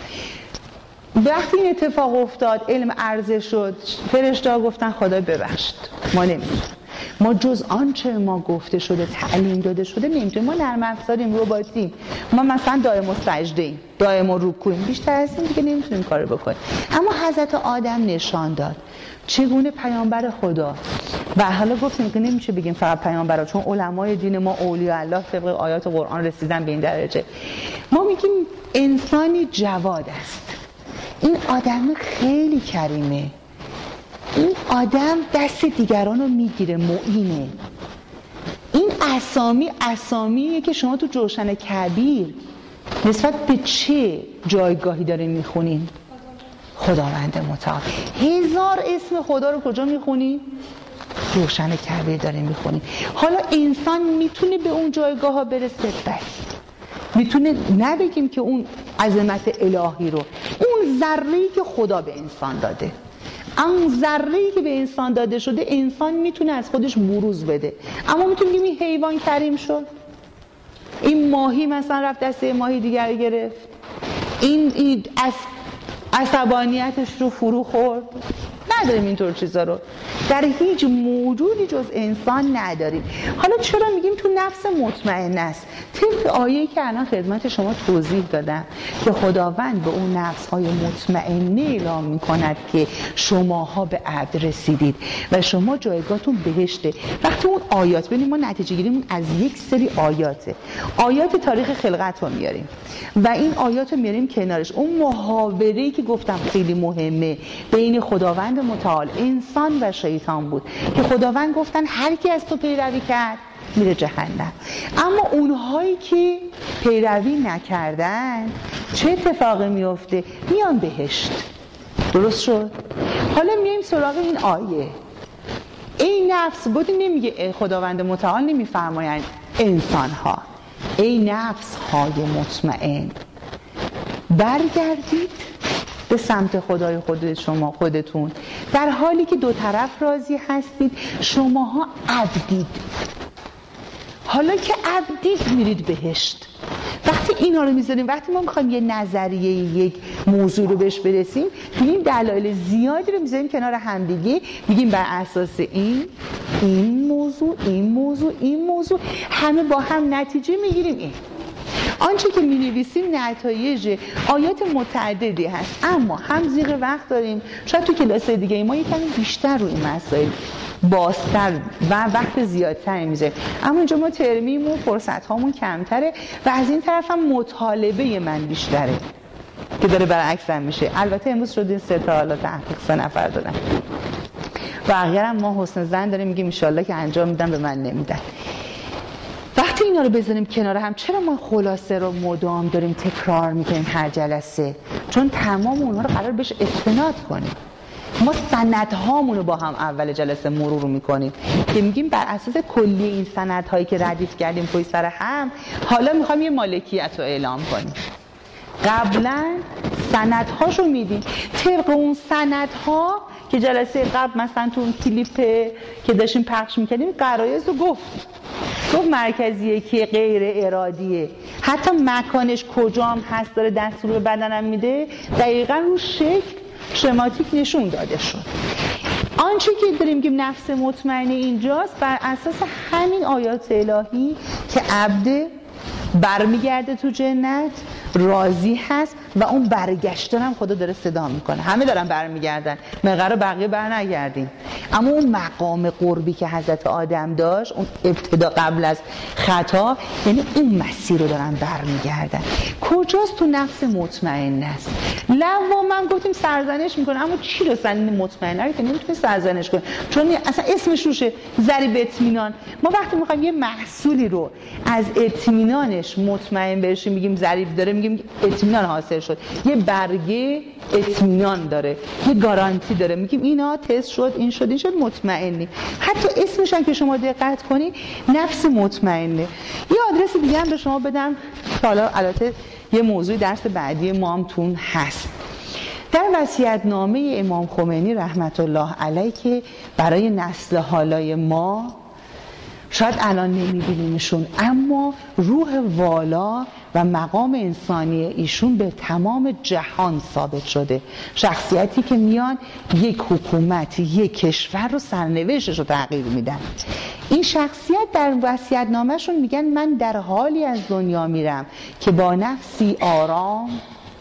وقتی این اتفاق افتاد، علم عرضه شد، فرشته‌ها گفتن خدا ببخشید، ما نمیتونیم، ما جز آنچه ما گفته شده، تعلیم داده شده نمیتونیم، ما نرم افزاریم، رباتیم، ما مثلا دائم السجده‌ایم، دائم الرکوعیم، بیشتر از این دیگه نمیتونیم کارو بکنیم. اما حضرت آدم نشان داد چگونه پیامبر خدا، و حالا گفتیم که نمیشه بگیم فقط پیامبرا، چون علمای دین ما اولیاء الله طبق آیات قرآن رسیدن به این درجه، ما میگیم انسانی جواد است، این آدم خیلی کریمه، این آدم دست دیگران رو میگیره، معینه. این اسامی اسامیه که شما تو جوشن کبیر نسبت به چه جایگاهی دارین میخونین؟ خداوند متعال. هزار اسم خدا رو کجا میخونین؟ جوشن کبیر دارین میخونین. حالا انسان میتونه به اون جایگاه ها برسه؟ بله. میتونه، نبگیم که اون عظمت الهی رو، اون ذره‌ای که خدا به انسان داده، اون ذره‌ای که به انسان داده شده، انسان میتونه از خودش بروز بده. اما میتونیم بگیم این حیوان کریم شد، این ماهی مثلا رفت دسته ماهی دیگر گرفت، این, این از عصبانیتش رو فرو خورد. نداریم اینطور چیزا رو، در هیچ موجودی جز انسان نداریم. حالا چرا میگیم تو نفس مطمئن است؟ طبق آیه‌ای که الان خدمت شما توضیح دادم که خداوند به اون نفس‌های مطمئنه اعلام می‌کند که شماها به عبد رسیدید و شما جایگاهتون بهشته. وقتی اون آیات ببینیم، ما نتیجه گیریم از یک سری آیاته، آیات تاریخ خلقت رو میاریم و این آیات رو میاریم کنارش، اون محاوره‌ای که گفتم خیلی مهمه بین خداوند متعال، انسان و شیطان بود که خداوند گفتن هر کی از تو پیروی کرد میره جهنم، اما اونهایی که پیروی نکردن چه اتفاقی میفته؟ میان بهشت. درست شد؟ حالا میایم سراغ این آیه. ای نفس، بودی نمیگه خداوند متعال، نمیفرمایند انسان ها، ای نفس های مطمئن برگردید به سمت خدای خود شما خودتون، در حالی که دو طرف راضی هستید، شماها عبدید. حالا که عبدید میرید بهشت. وقتی اینا رو میذاریم، وقتی ما میخوایم یه نظریه، یک موضوع رو بهش برسیم، میگیم دلایل زیادی رو میذاریم کنار هم دیگه، میگیم بر اساس این این موضوع این موضوع این موضوع همه با هم نتیجه میگیریم. این آنچه که می‌نویسیم نتایج آیات متعددی هست، اما هم زیغ وقت داریم، شاید تو کلاس دیگه ما یکم بیشتر روی مسائل بازتر و وقت زیادتر میذاریم، اما اینجا ما ترمیم و فرصت هامون کمتره و از این طرف هم مطالبه من بیشتره که داره برعکس هم میشه. البته امروز شدین سه تا، حالا تحقیق سه نفر دادن و اگر ما حسن ظن داریم میگیم ان شاءالله که انجام میدن، به من نمیدن. وقتی اینا رو بذاریم کنار هم، چرا ما خلاصه رو مدام داریم تکرار میکنیم هر جلسه؟ چون تمام اونها رو قرار بهش استناد کنیم. ما سندهامون رو با هم اول جلسه مرور میکنیم که میگیم بر اساس کلی این سندهایی که ردیف کردیم پشت سر هم حالا میخوایم یه مالکیت رو اعلام کنیم. قبلا سندهاشو میدیم، طبق اون سندها که جلسه قبل مثلا تو اون کلیپ که داشتیم پخش میکردیم قرایز رو گفت گفت مرکزیه که غیر ارادیه، حتی مکانش کجا هم هست داره دستور به بدنم میده، دقیقا رو شکل شماتیک نشون داده شد. آنچه که داریم که نفس مطمئنه اینجاست بر اساس همین آیات الهی که عبد برمیگرده تو جنت، راضی هست و اون برگشتن هم خدا داره صدا میکنه. همه دارن برمیگردن، مگر بقیه بر نگردیم. اما اون مقام قربی که حضرت آدم داشت، اون ابتدا قبل از خطا، یعنی این مسیر رو دارن برمیگردن. کجاست؟ تو نفس مطمئن است. لواما گفتیم سرزنش میکنه، اما چی رو سن مطمئنه رو که نمیتونه سرزنش کنه، چون اصلا اسمش روشه، ضریب اطمینان. ما وقتی میخوایم یه محصولی رو از اطمینانش مطمئن بشیم میگیم ضریب داره، میگیم اطمینان حاصل شد. یه برگه اطمینان داره، یه گارانتی داره، میگیم اینا تست شد، این شد، این شد، مطمئنی. حتی اسمش هم که شما دقت کنی نفس مطمئنه. یه آدرس دیگه هم به شما بدم، حالا البته یه موضوع درس بعدی ما هم تون هست. در وصیت‌نامه امام خمینی رحمت الله علیه که برای نسل حالای ما، شاید الان نمیبینیمشون، اما روح والا و مقام انسانی ایشون به تمام جهان ثابت شده. شخصیتی که میان یک حکومت، یک کشور رو سرنوشتش رو تغییر میدن. این شخصیت در وصیت‌نامه‌شون میگن من در حالی از دنیا میرم که با نفسی آرام،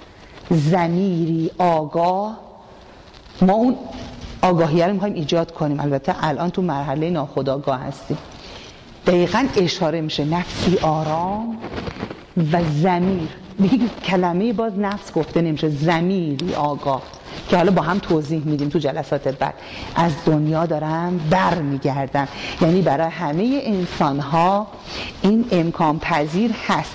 ضمیری آگاه، ما اون آگاهی رو میخوایم ایجاد کنیم. البته الان تو مرحله ناخودآگاه هستیم. دقیقاً اشاره میشه نفسی آرام و ضمیر. دیگه کلمه باز نفس گفته نمیشه، ضمیری آگاه که حالا با هم توضیح میدیم تو جلسات بعد. از دنیا دارم بر میگردم، یعنی برای همه انسان ها این امکان پذیر هست.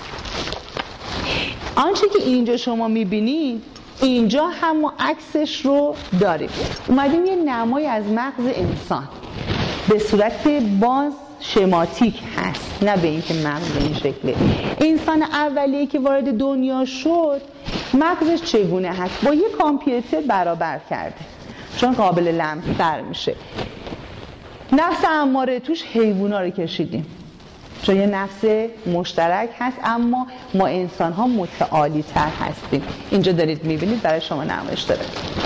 آنچه که اینجا شما میبینید اینجا هم ما عکسش رو داریم. اومدیم یه نمای از مغز انسان به صورت باز شماتیک هست، نه به این که مغز این شکله. انسان اولیه که وارد دنیا شد مغزش چگونه هست؟ با یه کامپیوتر برابر کرده، چون قابل لمس‌تر میشه. نفس اماره توش حیوونا رو کشیدیم، چون یه نفس مشترک هست، اما ما انسان ها متعالی تر هستیم. اینجا دارید میبینید برای شما نمایش داره.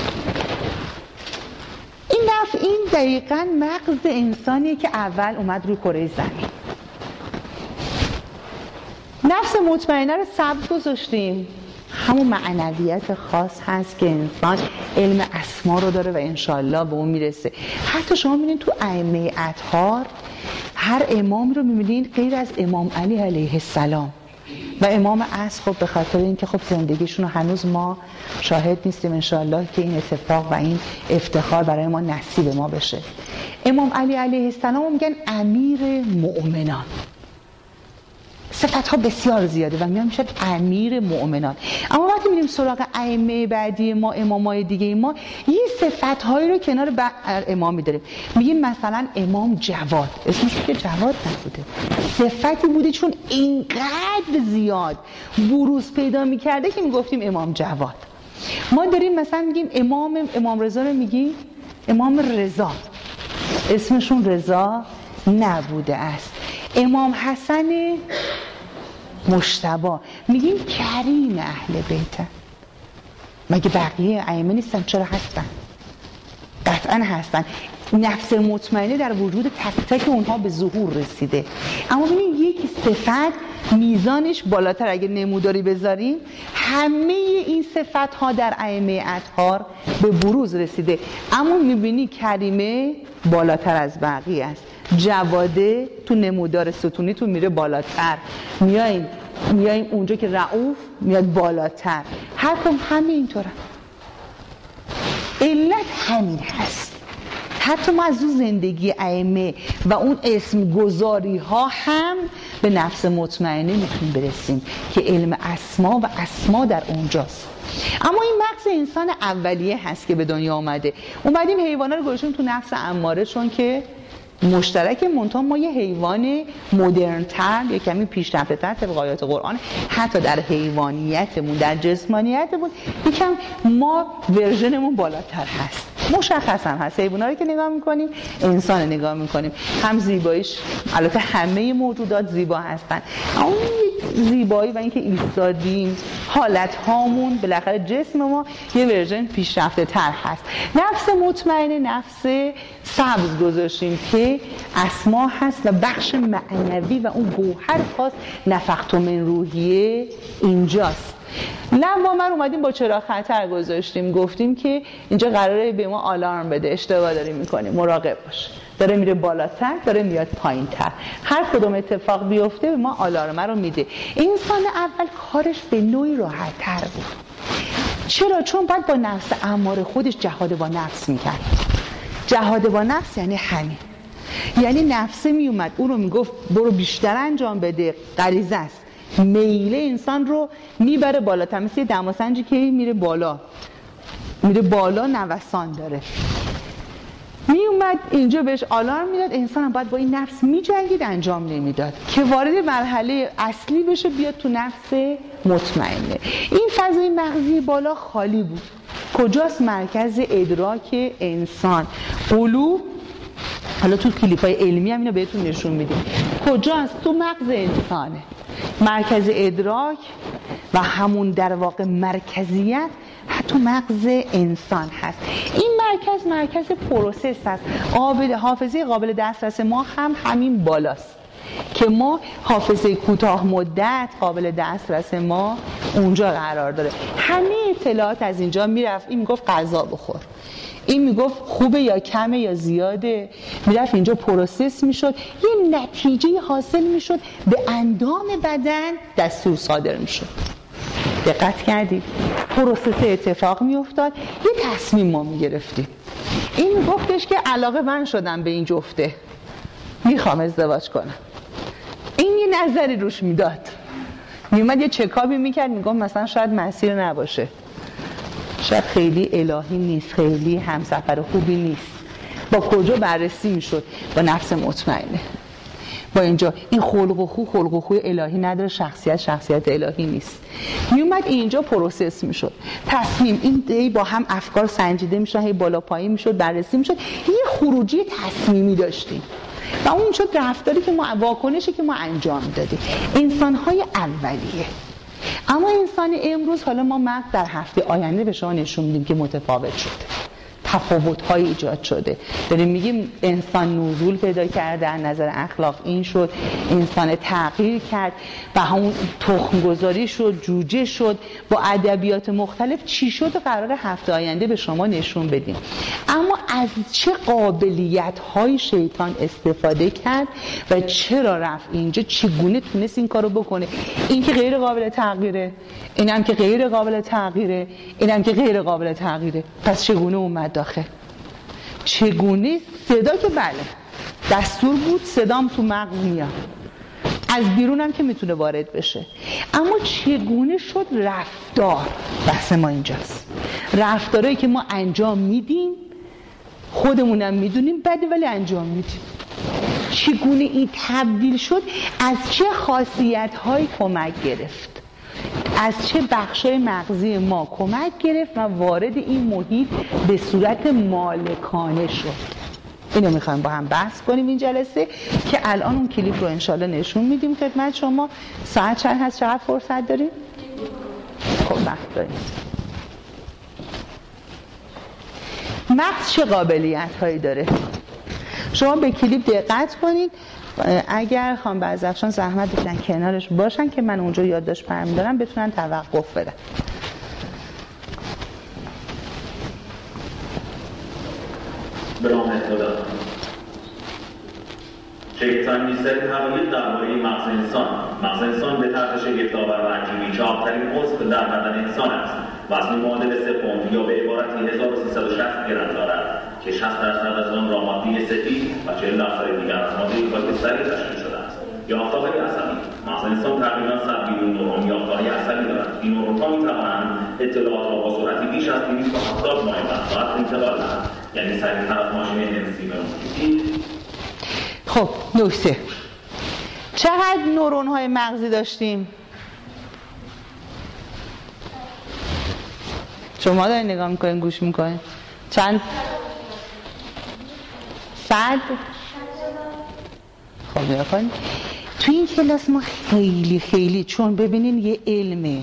این نفس این دقیقاً مغز انسانیه که اول اومد روی کره زمین. نفس مطمئنه رو ثبت گذاشتیم، همون معنویت خاص هست که انسان علم اسما رو داره و انشالله به اون میرسه. حتی شما میبینید تو ائمه اطهار هر امام رو میبینید غیر از امام علی علیه السلام و امام عصر، خب به خاطر اینکه خب زندگیشون رو هنوز ما شاهد نیستیم، انشالله که این اتفاق و این افتخار برای ما نصیب ما بشه. امام علی علیه السلام میگن امیر مؤمنان. صفت ها بسیار زیاده و میان میشد امیر مؤمنان. اما وقتی میریم سراغ ائمه بعدی ما، امامای دیگه ما، یه صفت هایی رو کنار بر امام میداریم. میگیم مثلا امام جواد، اسمش که جواد نبوده، صفتی بوده چون اینقدر زیاد بروز پیدا میکرده که میگفتیم امام جواد. ما داریم مثلا میگیم امام امام رضا رو میگیم امام رضا، اسمشون رضا نبوده است. امام حسن مجتبی میگیم کریم اهل بیت. مگه بقیه ائمه نیستن؟ چرا هستن؟ قطعا هستن. نفس مطمئنه در وجود تک تک اونها به ظهور رسیده. اما ببینید یک صفت میزانش بالاتر، اگه نموداری بذاریم همه این صفت ها در ائمه اطهار به بروز رسیده. اما میبینی کریمه بالاتر از بقیه است، جواده تو نمودار ستونی تو میره بالاتر، میایم میایم اونجا که رؤوف میاد بالاتر. هر کم همین اینطوره. علت همین هست. حتی ما از اون زندگی ائمه و اون اسم گذاری ها هم به نفس مطمئنه میتونیم برسیم که علم اسما و اسما در اونجاست. اما این مغز انسان اولیه هست که به دنیا آمده. اومدیم حیوانا رو گذاشتیم تو نفس اماره، چون که مشترک منتها ما یه حیوان مدرن‌تر یا کمی پیشرفته‌تر طبق آیات قرآن، حتی در حیوانیتمون در جسمانیتمون یکم ما ورژنمون بالاتر هست. مشخص هم هست حیونا رو که نگاه میکنیم، انسان رو نگاه میکنیم، هم زیباییش، البته همه موجودات زیبا هستن، اما زیبایی و اینکه ایستادیم، حالت هامون، بالاخره جسم ما یه ورژن پیشرفته تر هست. نفس مطمئنه، نفس سبز گذاشتیم که اسما هست و بخش معنوی و اون گوهر خاص نفخت من روحیه اینجاست. لوامر اومدیم با چراغ خطر گذاشتیم، گفتیم که اینجا قراره به ما آلارم بده، اشتباه داریم میکنیم، مراقب باش، داره میره بالاتر، داره میاد پایینتر، هر کدوم اتفاق بیفته به ما آلارم رو میده. انسان اول کارش به نوعی راحت تر بود. چرا؟ چون باید با نفس اماره خودش جهاد با نفس میکرد. جهاد با نفس یعنی همین، یعنی نفسه میومد اون رو میگفت برو بیشتر انجام بده، غریزه است، میله انسان رو میبره بالاتر، مثل دماسنجی که میره بالا میره بالا نوسان داره، میومد اینجا بهش آلارم میداد. انسان هم باید با این نفس میجنگید، انجام نمیداد که وارد مرحله اصلی بشه، بیاد تو نفس مطمئنه. این فضای مغزی بالا خالی بود. کجاست؟ مرکز ادراک انسان. قلوب، حالا تو کلیپای علمی هم اینو بهتون نشون میدیم، کجاست؟ تو مغز انسانه. مرکز ادراک و همون در واقع مرکزیت تو مغز انسان هست. این مرکز مرکز پروسس هست. قابل حافظه قابل دسترس ما هم همین بالاست که ما حافظه کوتاه مدت قابل دسترس ما اونجا قرار داره. همه اطلاعات از اینجا میرفت. این میگفت غذا بخور، این میگفت خوبه یا کمه یا زیاده، میرفت اینجا پروسس میشد، یه نتیجه حاصل میشد، به اندام بدن دستور صادر میشد. دقت کردید؟ پروسس اتفاق میافتاد، یه تصمیم ما میگرفتیم. این میگفتش که علاقه من شدم به این جفته، میخوام ازدواج کنم. این یه نظری روش میداد، میومد یه چکابی میکرد، میگفت مثلا شاید مسیر نباشه، شاید خیلی الهی نیست، خیلی همسفر خوبی نیست. با کجا بررسی میشد؟ با نفس مطمئنه. با اینجا این خلق و خو خلق و خوی الهی نداره، شخصیت شخصیت الهی نیست. میومد اینجا پروسس میشد، تصمیم این دی با هم افکار سنجیده میشد، هی بالا پایین میشد، بررسی میشد، یه خروجی تصمیمی داشتیم و اون شد رفتاری که ما، واکنشی که ما انجام دادیم. انسان‌های اولیه. اما انسان امروز، حالا ما مغز در هفته آینده به شما نشون میدیم که متفاوت شده، تفاوت‌های ایجاد شده. داریم میگیم انسان نزول پیدا کرد، در نظر اخلاق این شد، انسان تغییر کرد و همون تخم‌گذاری شد، جوجه شد، با ادبیات مختلف چی شد و قرار هفته آینده به شما نشون بدیم. اما از چه قابلیت‌های شیطان استفاده کرد و چرا رفت اینجا، چگونه تونست این کارو بکنه؟ این که غیر قابل تغییره، اینم که غیر قابل تغییره، اینم که غیر قابل تغییره. پس چگونه اومد داخل؟ چگونه؟ صدا که بله دستور بود، صدام تو مغز میاد، از بیرون هم که میتونه وارد بشه، اما چگونه شد رفتار؟ بحث ما اینجاست. رفتارهایی که ما انجام میدیم، خودمونم میدونیم بده ولی انجام میدیم، چگونه این تبدیل شد؟ از چه خاصیت‌هایی کمک گرفت؟ از چه بخشای مغزی ما کمک گرفت و وارد این محیط به صورت مالکانه شد؟ اینو میخوایم با هم بحث کنیم این جلسه که الان اون کلیپ رو انشالله نشون میدیم خدمت شما. ساعت چند هست؟ چقدر فرصت داریم؟ خب وقت داریم. مغز چه قابلیت هایی داره؟ شما به کلیپ دقت کنید. اگر خانم بعضفشان زحمت بکشن کنارش باشن که من اونجا یادداشت برمی دارم، بتونن توقف بدن. به نام خدا. شیخ تنویسری حقایق درباره مغز انسان. مغز انسان به طرز شگفت‌آور و عجیبی چاق‌ترین عضو در بدن انسان است. وزن معادل سه پوند یا به عبارتی هزار و سیصد و شصت گرم دارد که شصت درصد از آن را ماده سفید و چهل درصد دیگر از ماده خاکستری تشکیل شده است. یافته‌های عصبی. مغز انسان تقریباً صد میلیون نورون یافته‌های عصبی دارد. این نورون‌ها می‌توانند اطلاعات را با سرعتی بیش از دویست و هفتاد مایل بر ساعت انتقال دهند، یعنی سریع‌تر از ماشین هندسی. خب نکته، چقدر نورون‌های مغزی داشتیم؟ شما دارین نگاه میکنین، گوش میکنین؟ چند؟ صد؟ خب نگاه کنین. تو این کلاس ما خیلی خیلی، چون ببینین یه علمه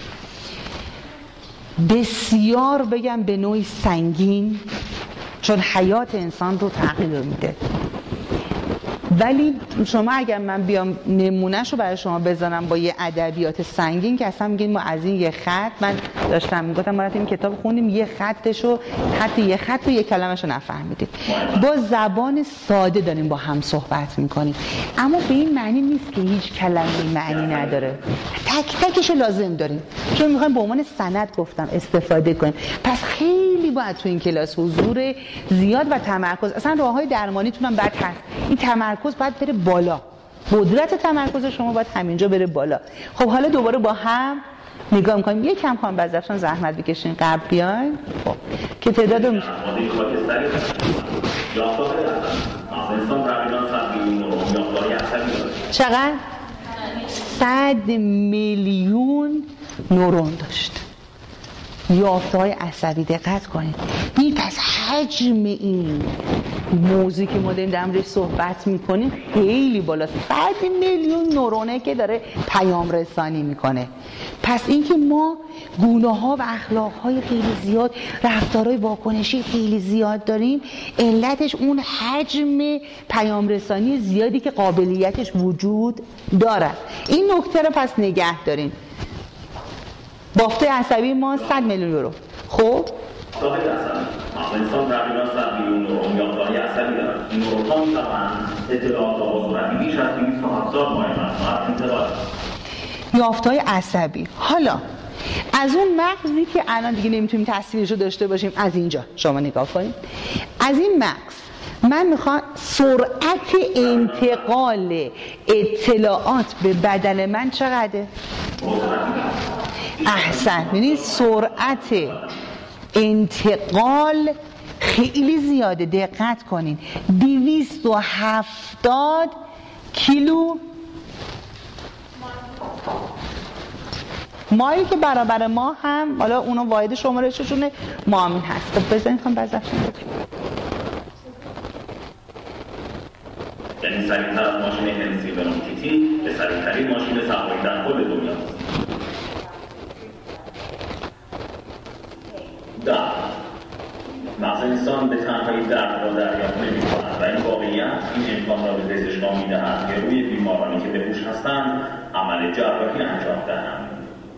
بسیار بگم به نوعی سنگین، چون حیات انسان رو تغییر میده، ولی شما اگر من بیام نمونهش رو برای شما بزنم با یه ادبیات سنگین که اصلا میگین ما از این یه خط، من داشتم میگفتم ما رفتیم کتاب خوندیم یه خطشو خط یه خط و یه کلمه‌شو نفهمیدیم، با زبان ساده داریم با هم صحبت میکنیم، اما به این معنی نیست که هیچ کلمه‌ای معنی نداره، تک تکش لازم داریم، چون میخوایم به عنوان سند گفتم استفاده کنیم. پس خیلی باید تو این کلاس حضور زیاد و تمرکز، اصلا راههای درمانیتون هم بد هست، این تمرکز باید بره بالا، قدرت تمرکز شما باید همینجا بره بالا. خب حالا دوباره با هم نگاه میکنیم، یک کم خانم بزرفشان زحمت بکشین قبل بیاین. خب که تعداد رو میشه چقدر؟ صد میلیون نورون داشت، یافته‌های عصبی. دقت کنید این پس حجم این موضوعی که ما داریم در موردش صحبت میکنیم خیلی بالاست، صد میلیون نورونه که داره پیام رسانی میکنه. پس اینکه ما گونه ها و اخلاق های خیلی زیاد، رفتارهای واکنشی خیلی زیاد داریم، علتش اون حجم پیام رسانی زیادی که قابلیتش وجود داره. این نکته رو پس نگه دارین. بافته عصبی ما صد میلیون یورو. خب یافته‌های عصبی. مغز انسان تقریباً صد میلیون نورون یافته‌های عصبی دارد. این نورون‌ها می‌توانند اطلاعات را با سرعتی بیش از دویست و هفتاد مایل بر ساعت انتقال دهند. یافته‌های عصبی. حالا از اون مغزی که الان دیگه نمیتونیم تصویرشو داشته باشیم، از اینجا شما نگاه کنید، از این مغز من میخوام سرعت انتقال اطلاعات به بدن من چقدره؟ احسن، یعنی سرعت انتقال خیلی زیاده. دقت کنین، دویست و هفتاد کیلو مایل که برابر ما هم، حالا اونا واحد شمارششونه ما همین هست. خب بزنید خواهم بزرفشون بکنیم، یعنی سریع‌تر از ماشین هندسی ولومتیتی به سریع‌ترین ماشین سواری در کل دنیا است. درد. مغز انسان به تنهایی درد را دریافت نمی‌کند و این واقعیت این امکان را به پزشکان می‌دهد که روی بیمارانی که بهوش هستند عمل جراحی انجام دهند.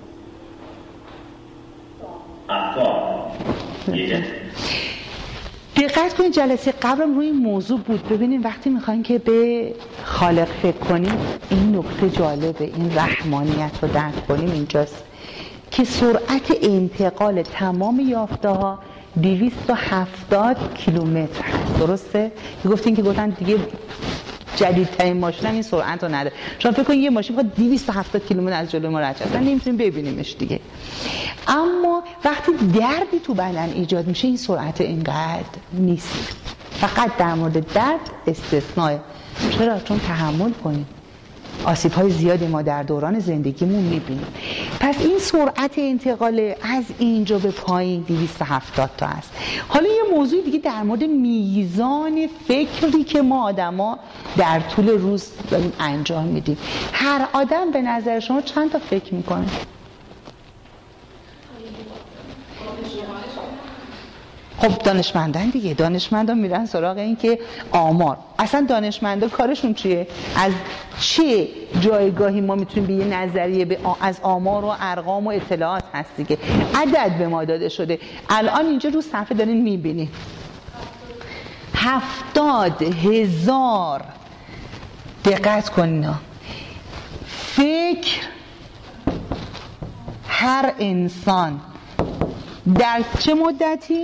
افکار. یک دقت کنید جلسه قبلم روی این موضوع بود. ببینید وقتی میخواین که به خالق فکر کنیم، این نکته جالبه، این رحمانیت رو درک کنیم اینجاست که سرعت انتقال تمام یافته ها دویست و هفتاد کیلومتر هست. درسته؟ گفتین که گفتن دیگه جدیدترین ماشین هم این سرعت رو نداره. شما فکر کنید یه ماشین بخواد دویست و هفتاد کیلومتر از جلوی ما رد شه، اصلا نمیتونیم ببینیمش دیگه. اما وقتی دردی تو بدن ایجاد میشه این سرعت اینقدر نیست. فقط در مورد درد استثناء. چرا؟ چون تحمل کنیم. آسیب‌های زیادی ما در دوران زندگیمون می‌بینیم. پس این سرعت انتقال از اینجا به پایین دویست و هفتاد تا است. حالا یه موضوع دیگه در مورد میزان فکری که ما آدما در طول روز داریم انجام میدیم. هر آدم به نظر شما چند تا فکر میکنه؟ خب دانشمندان دیگه، دانشمندان میرن سراغ این که آمار، اصلا دانشمندان کارشون چیه؟ از چه جایگاهی ما میتونیم به یه نظریه به از آمار و ارقام و اطلاعات هست دیگه، عدد به ما داده شده. الان اینجا رو صفحه دارین میبینید هفتاد هزار، دقت کنین، فکر هر انسان در چه مدتی؟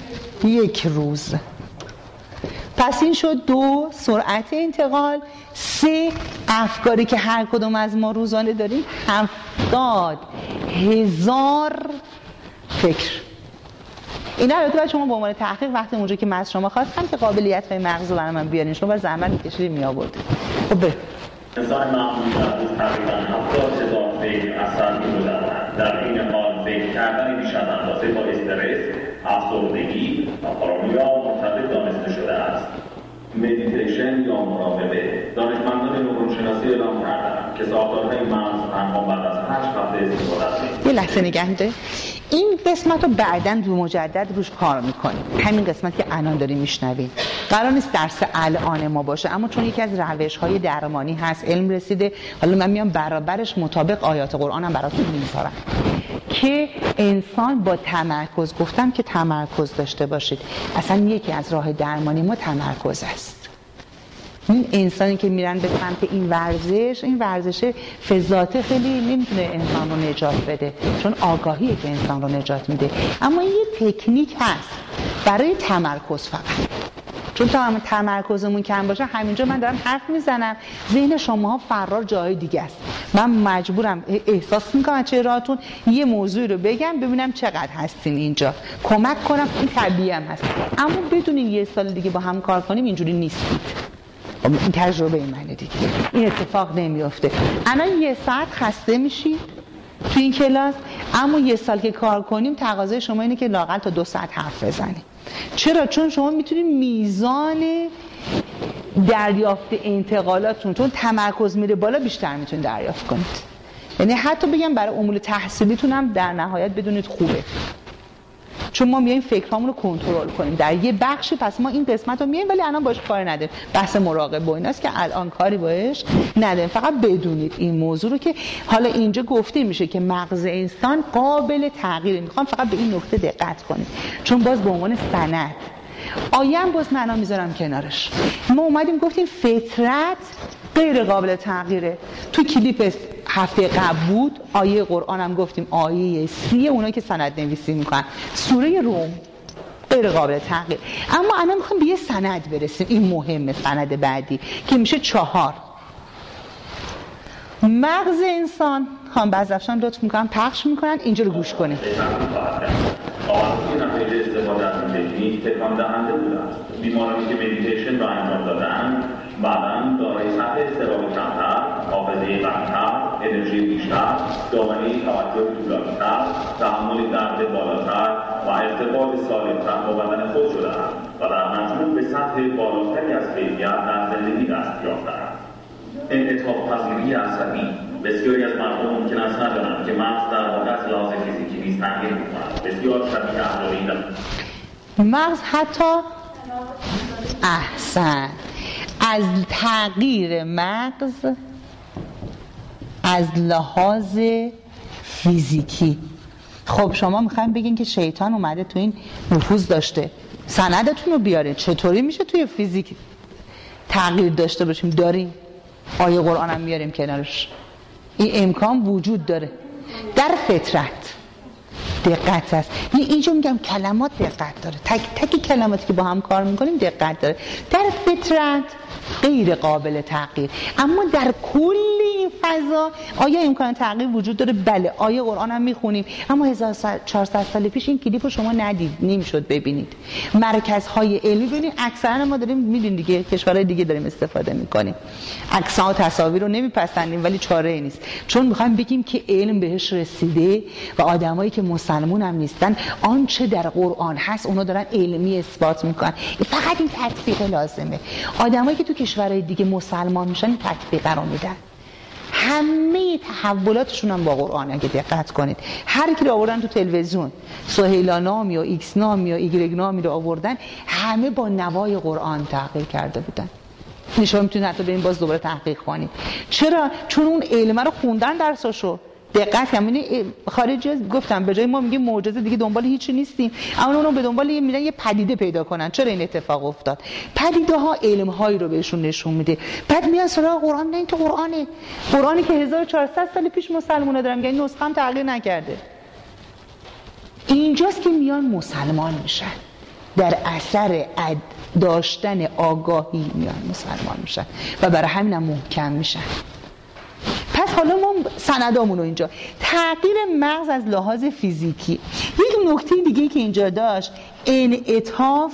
یک روز. پس این شد دو سرعت انتقال، سه، افکاری که هر کدوم از ما روزانه داریم هفتاد هزار فکر. این البته باید شما به عنوان تحقیق وقتی اونجا که من از شما خواستم که قابلیت های مغز رو برای من بیارین، شما باید زحمت می‌کشیدید می‌آوردید. خب به انسان معمولی در روز تقریباً هفتاد هزار فکر اثر می‌گذراند. در این حال فکر کردن بیش از اندازه با استرس، افسردگی و پارانویا مرتبط دانسته شده است. مدیتیشن یا مراقبه، دانشمندان نورونشناسی اعلام کردند که ساختارهای مغز تنها بعد از هشت هفته استفاده است. یه لحظه نگه می‌دارید. این قسمت رو بعداً رو مجدد روش کار میکنیم. همین قسمت که الان داریم میشنوید قرار نیست درس الان ما باشه، اما چون یکی از روش‌های درمانی هست، علم رسیده، حالا من میام برابرش مطابق آیات قرآن هم براتون میذارم که انسان با تمرکز، گفتم که تمرکز داشته باشید، اصلا یکی از راه درمانی ما تمرکز است. این انسانی که میرن به سمت این ورزش، این ورزش فضاته خیلی نمیتونه انسان رو نجات بده، چون آگاهیه که انسان رو نجات میده، اما این یه تکنیک هست برای تمرکز فقط. چون تا هم تمرکزمون کم باشه، همینجا من دارم حرف میزنم، ذهن شما فرار جای دیگه است. من مجبورم احساس میکنم چه راهتون یه موضوعی رو بگم ببینم چقدر هستین اینجا، کمک کنم. این طبیعی هم هست، اما بدونین یه سال دیگه با هم کار کنیم اینجوری نیستید. این تجربه منه دیگه، این اتفاق نمیافته. الان یه ساعت خسته میشید تو این کلاس، اما یه سال که کار کنیم تقاضای شما اینه که لااقل تا دو ساعت حرف بزنید. چرا؟ چون شما میتونید میزان دریافت انتقالاتتون، چون تمرکز میره بالا، بیشتر میتونید دریافت کنید. یعنی حتی بگم برای امور تحصیلیتون هم در نهایت بدونید خوبه، چون ما میایم فکرامون رو کنترل کنیم در یه بخشی. پس ما این قسمت رو میایم ولی الان باش کار نداریم، بحث مراقبه و ایناست که الان کاری باش نداریم. فقط بدونید این موضوع رو که حالا اینجا گفته میشه که مغز انسان قابل تغییره. میخوام فقط به این نکته دقت کنید، چون باز به عنوان سند آیه هم باز معنا میذارم کنارش. ما اومدیم گفتیم فطرت غیر قابل تغییره. تو کلیپ هفته قبل بود، آیه قرآن هم گفتیم آیه سی، اونایی که سند نویسی میکنن سوره روم، غیر قابل تغییر. اما الان میخوام به یه سند برسیم، این مهمه. سند بعدی که میشه چهار، مغز انسان. خانم بزرفشان لطف میکنن پخش میکنن، اینجا رو گوش کنید. آقای نتایج استفاده از این تکنیک تکان دهنده بود است. بیمارانی که مدیتیشن را انجام دادند بعداً دارای سطح اضطراب کمتر، حافظه قوی‌تر، انرژی بیشتر، دامنه توجه طولانی‌تر، تحمل درد بالاتر و ارتباط سالم‌تر با بدن خود شده‌اند و در مجموع به سطح بالاتری از کیفیت در زندگی دست یافته‌اند. انعطاف پذیری عصبی، بسیاری از مردم ممکن است ندانند که مغز در واقع از لحاظ فیزیکی نیز تغییر می‌کند. بسیار شبیه احوال مغز حتی احسن از تغییر مغز از لحاظ فیزیکی. خب شما میخواین بگین که شیطان اومده تو این نفوذ داشته، سندتون رو بیارین. چطوری میشه توی فیزیک تغییر داشته باشیم؟ داریم، آیه قرآن هم میاریم کنارش، این امکان وجود داره در فطرت. دقت هست. اینجا میگم کلمات دقت داره، تک تک کلماتی که با هم کار میکنیم دقت داره. در فطرت غیر قابل تغییر، اما در کل این فضا آیا امکان تغییر وجود داره؟ بله. آیه قرآن هم میخونیم، اما هزار و چهارصد سال پیش این کلیپ رو شما ندید، نمیشد ببینید. مرکزهای علمی ببینید، اکثرا ما داریم میدونید دیگه، کشورهای دیگه داریم استفاده میکنیم، عکس‌ها و تصاویر رو نمیپسندیم، ولی چاره ای نیست، چون میخوایم بگیم که علم بهش رسیده و آدمایی که مسلمون هم نیستن آنچه در قرآن هست اونا دارن علمی اثبات میکنن. فقط این تطبیق لازمه. آدمایی که تو کشورهای دیگه مسلمان میشن این تطبیق رو میدن. همه تحولاتشون هم با قرآن اگه دقت کنید. هر کی رو آوردن تو تلویزیون، سهیلا نامی و ایکس نامی و ایگرگ نامی رو آوردن، همه با نوای قرآن تحقیق کرده بودن. نشون میتونید حتی بریم باز دوباره تحقیق کنید. چرا؟ چون اون علم رو خوندن درساشو. دقت کنید. خارجی گفتم به جای ما میگه معجزه دیگه دنبال هیچی نیستیم، اما اونو به دنبال یه میرن یه پدیده پیدا کنن. چرا این اتفاق افتاد؟ پدیده ها علم هایی رو بهشون نشون میده، بعد میان سراغ قرآن. نه این تو قرآنه، قرآنی که هزار و چهارصد سال پیش مسلمونا دارن، یعنی نسخه هم تغییر نکرده. اینجاست که میان مسلمان میشن در اثر داشتن آگاهی میان مسلمان میشن و برای همین هم محکم میشن. پس حالا ما سندامون رو اینجا تغییر مغز از لحاظ فیزیکی. یک نکته دیگه که اینجا داشت انعطاف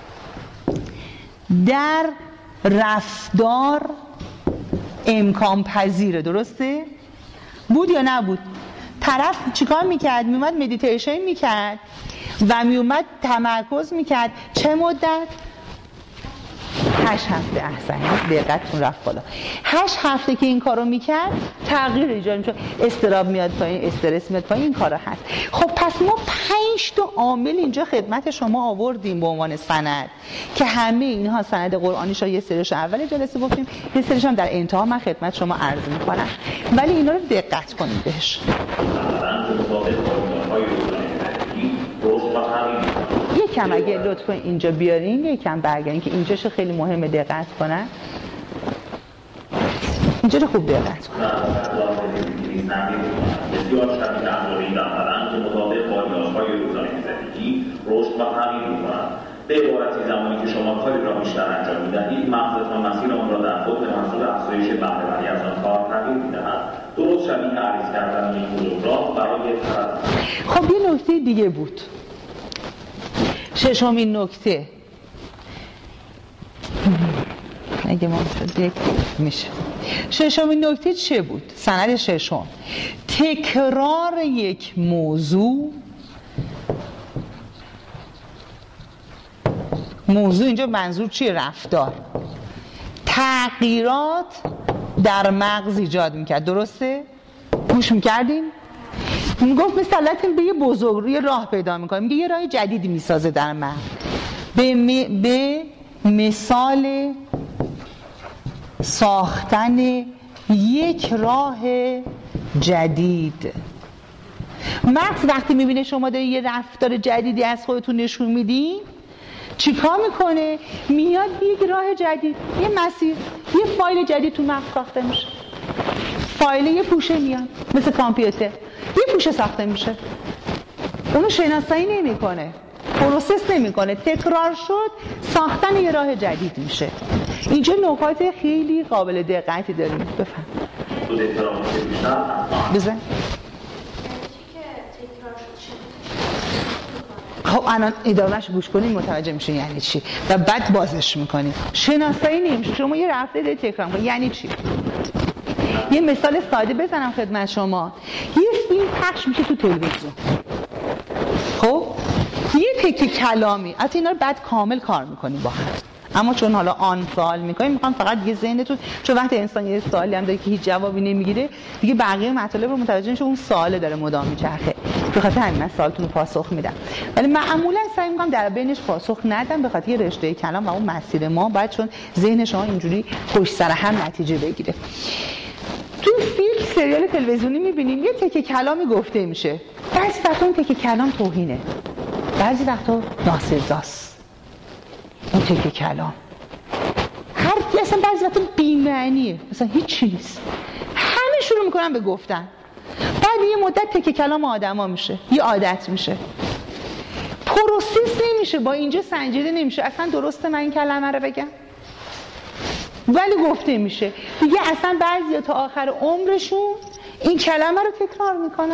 در رفتار امکان پذیره. درسته؟ بود یا نبود؟ طرف چیکار میکرد؟ میومد مدیتیشن میکرد و میومد تمرکز میکرد. چه مدت؟ هشت هفته. احسن، دقتتون رفت بالا. هشت هفته که این کارو میکرد تغییر ایجاد میشه. استراب میاد پایین، استرس میاد پایین، این کارا هست. خب پس ما پنج تا عامل اینجا خدمت شما آوردیم به عنوان سند که همه اینها سند قرآنیش یه سریش اول جلسه گفتیم، یه سریش هم در انتها من خدمت شما عرض میکنم، ولی اینا رو دقت کنید بهش. یکم اگه لطفا اینجا بیارین، یکم برگردین که اینجاش خیلی مهمه دقت کنن. اینجا رو خوب دقت کنن. بسیار شدید اخلاقی دارند که مطابق با نیازهای روزانه زندگی رشد و تغییر می‌کنند. به عبارتی زمانی که شما کاری را بیشتر انجام می‌دهید، مغزتان مسیر آن را در خود به منظور افزایش بهره‌وری از آن کار تغییر می‌دهد. درست شبیه عریض کردن یک راه برای طرف. خب یه نکته دیگه بود. ششمین نکته اگه ما شد یک میشه. ششمین نکته چه بود؟ سند ششم تکرار یک موضوع. موضوع اینجا منظور چیه؟ رفتار. تغییرات در مغز ایجاد میکرد. درسته؟ گوش میکردیم؟ میگفت مثلا به یه بزرگ روی راه پیدا میکنه، میگه یه راه جدیدی میسازه در مغز. به, م... به مثال ساختن یک راه جدید. مغز وقتی میبینه شما داری یه رفتار جدیدی از خودتون نشون میدین، چیکار میکنه؟ میاد یک راه جدید، یه مسیر، یه فایل جدید تو مغز ساخته میشه. فایل یه پوشه میاد مثل کامپیوتر، یه پوشه ساخته میشه. اونو شناسایی نمیکنه، پروسس نمیکنه، تکرار شد، ساختن یه راه جدید میشه. اینجا نکات خیلی قابل دقتی داریم. بفهم بزن. خب الان ادامهش گوش کنید متوجه میشه یعنی چی و بعد بازش میکنید. شناسایی نمیشه، شما یه رفته دارید تکرار میکنید. یعنی چی؟ یه مثال ساده بزنم خدمت شما. یه فیلم پخش میشه تو تلویزیون، خب یه تکه کلامی از اینا رو بعد کامل کار میکنیم با هم، اما چون حالا آن سوال میکنیم میخوام فقط یه ذهنتون، چون وقتی انسان یه سوالی هم داره که هیچ جوابی نمیگیره دیگه بقیه مطالب رو متوجه میشه اون سواله داره مدام میچرخه. به خاطر همین من سوالتون رو پاسخ میدم، ولی معمولا سعی میکنم در بینش پاسخ ندم، به خاطر یه رشته کلام و اون مسیر ما باید چون ذهن شما اینجوری پشت سر هم نتیجه بگیره. تو فیلم سریال تلویزیونی میبینیم یه تکه کلامی گفته میشه، بعضی وقتا اون تکه کلام توهینه، بعضی وقتا ناسزاست اون تکه کلام، هر اصلا بعضی وقتا بی‌معنیه، مثلا هیچ نیست، همه شروع میکنن به گفتن، بعد یه مدت تکه کلام آدما میشه، یه عادت میشه، پروسس نمیشه، با اینجا سنجیده نمیشه اصلا درسته من این کلمه رو بگم، ولی گفته میشه دیگه. اصلا بعضیا تا آخر عمرشون این کلمه رو تکرار میکنن،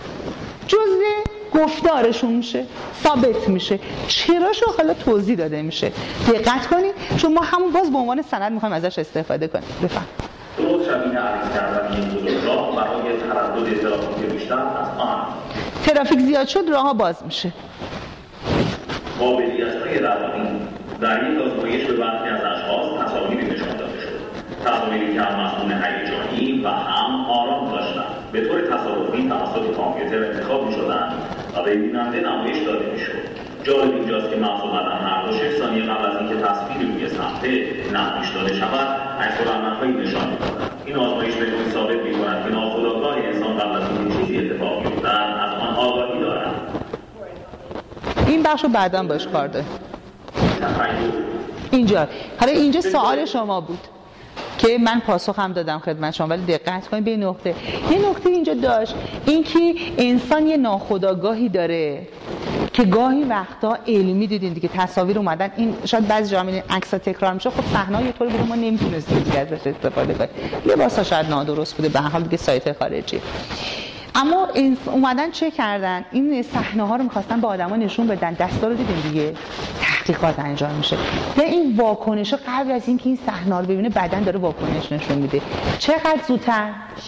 جزء گفتارشون میشه، ثابت میشه. چراشو حالا توضیح داده میشه، دقت کنید چون ما همون باز به عنوان سند میخوایم ازش استفاده کنیم. بفهم. درست شبیه عریض کردن این بزرگ راه برای تردد ترافیک بیشتر از آن. ترافیک زیاد شد راه ها باز میشه. قابلیت‌های روانی در یک آزمایش به برخی از اشخاص تصاویری نشان داده شد. تصاویری که هم مصون هیجانی و هم آرام داشتند. به طور تصادفی توسط کامپیوتر انتخاب می‌شدند و به بیننده نمایش داده می‌شد. جالب اینجاست که مغز و بدن هر دو شش ثانیه قبل از اینکه تصویری روی صفحه نمایش داده شود، عکس‌العمل‌هایی نشان می‌دهد. این آزمایش به نوعی ثابت می‌کند که ناخودآگاه انسان قبل از اینکه چیزی اتفاق بیفتد از آن آگاهی دارد. این بخشو بعداً باش کار داره. اینجا حالا اینجا سوال شما بود که من پاسخ هم دادم خدمت شما، ولی دقت کنید به نقطه یه نقطه اینجا داشت، این که انسان یه ناخودآگاهی داره که گاهی وقتا علمی دیدین دیگه تصاویر اومدن، این شاید بعضی جا میبینید عکس‌ها تکرار میشه، خب صحنه یه طوری بوده ما نمیتونستیم دیگه ازش استفاده کنیم، لباسا شاید نادرست بوده، به هر حال دیگه سایت خارجی. اما اومدن چه کردن؟ این صحنه ها رو می‌خواستن به آدما نشون بدن، دستا رو دیدین دیگه، تحقیقات انجام میشه. و این واکنش قبل از اینکه این صحنه رو ببینه بدن داره واکنش نشون میده. چقدر زودتر؟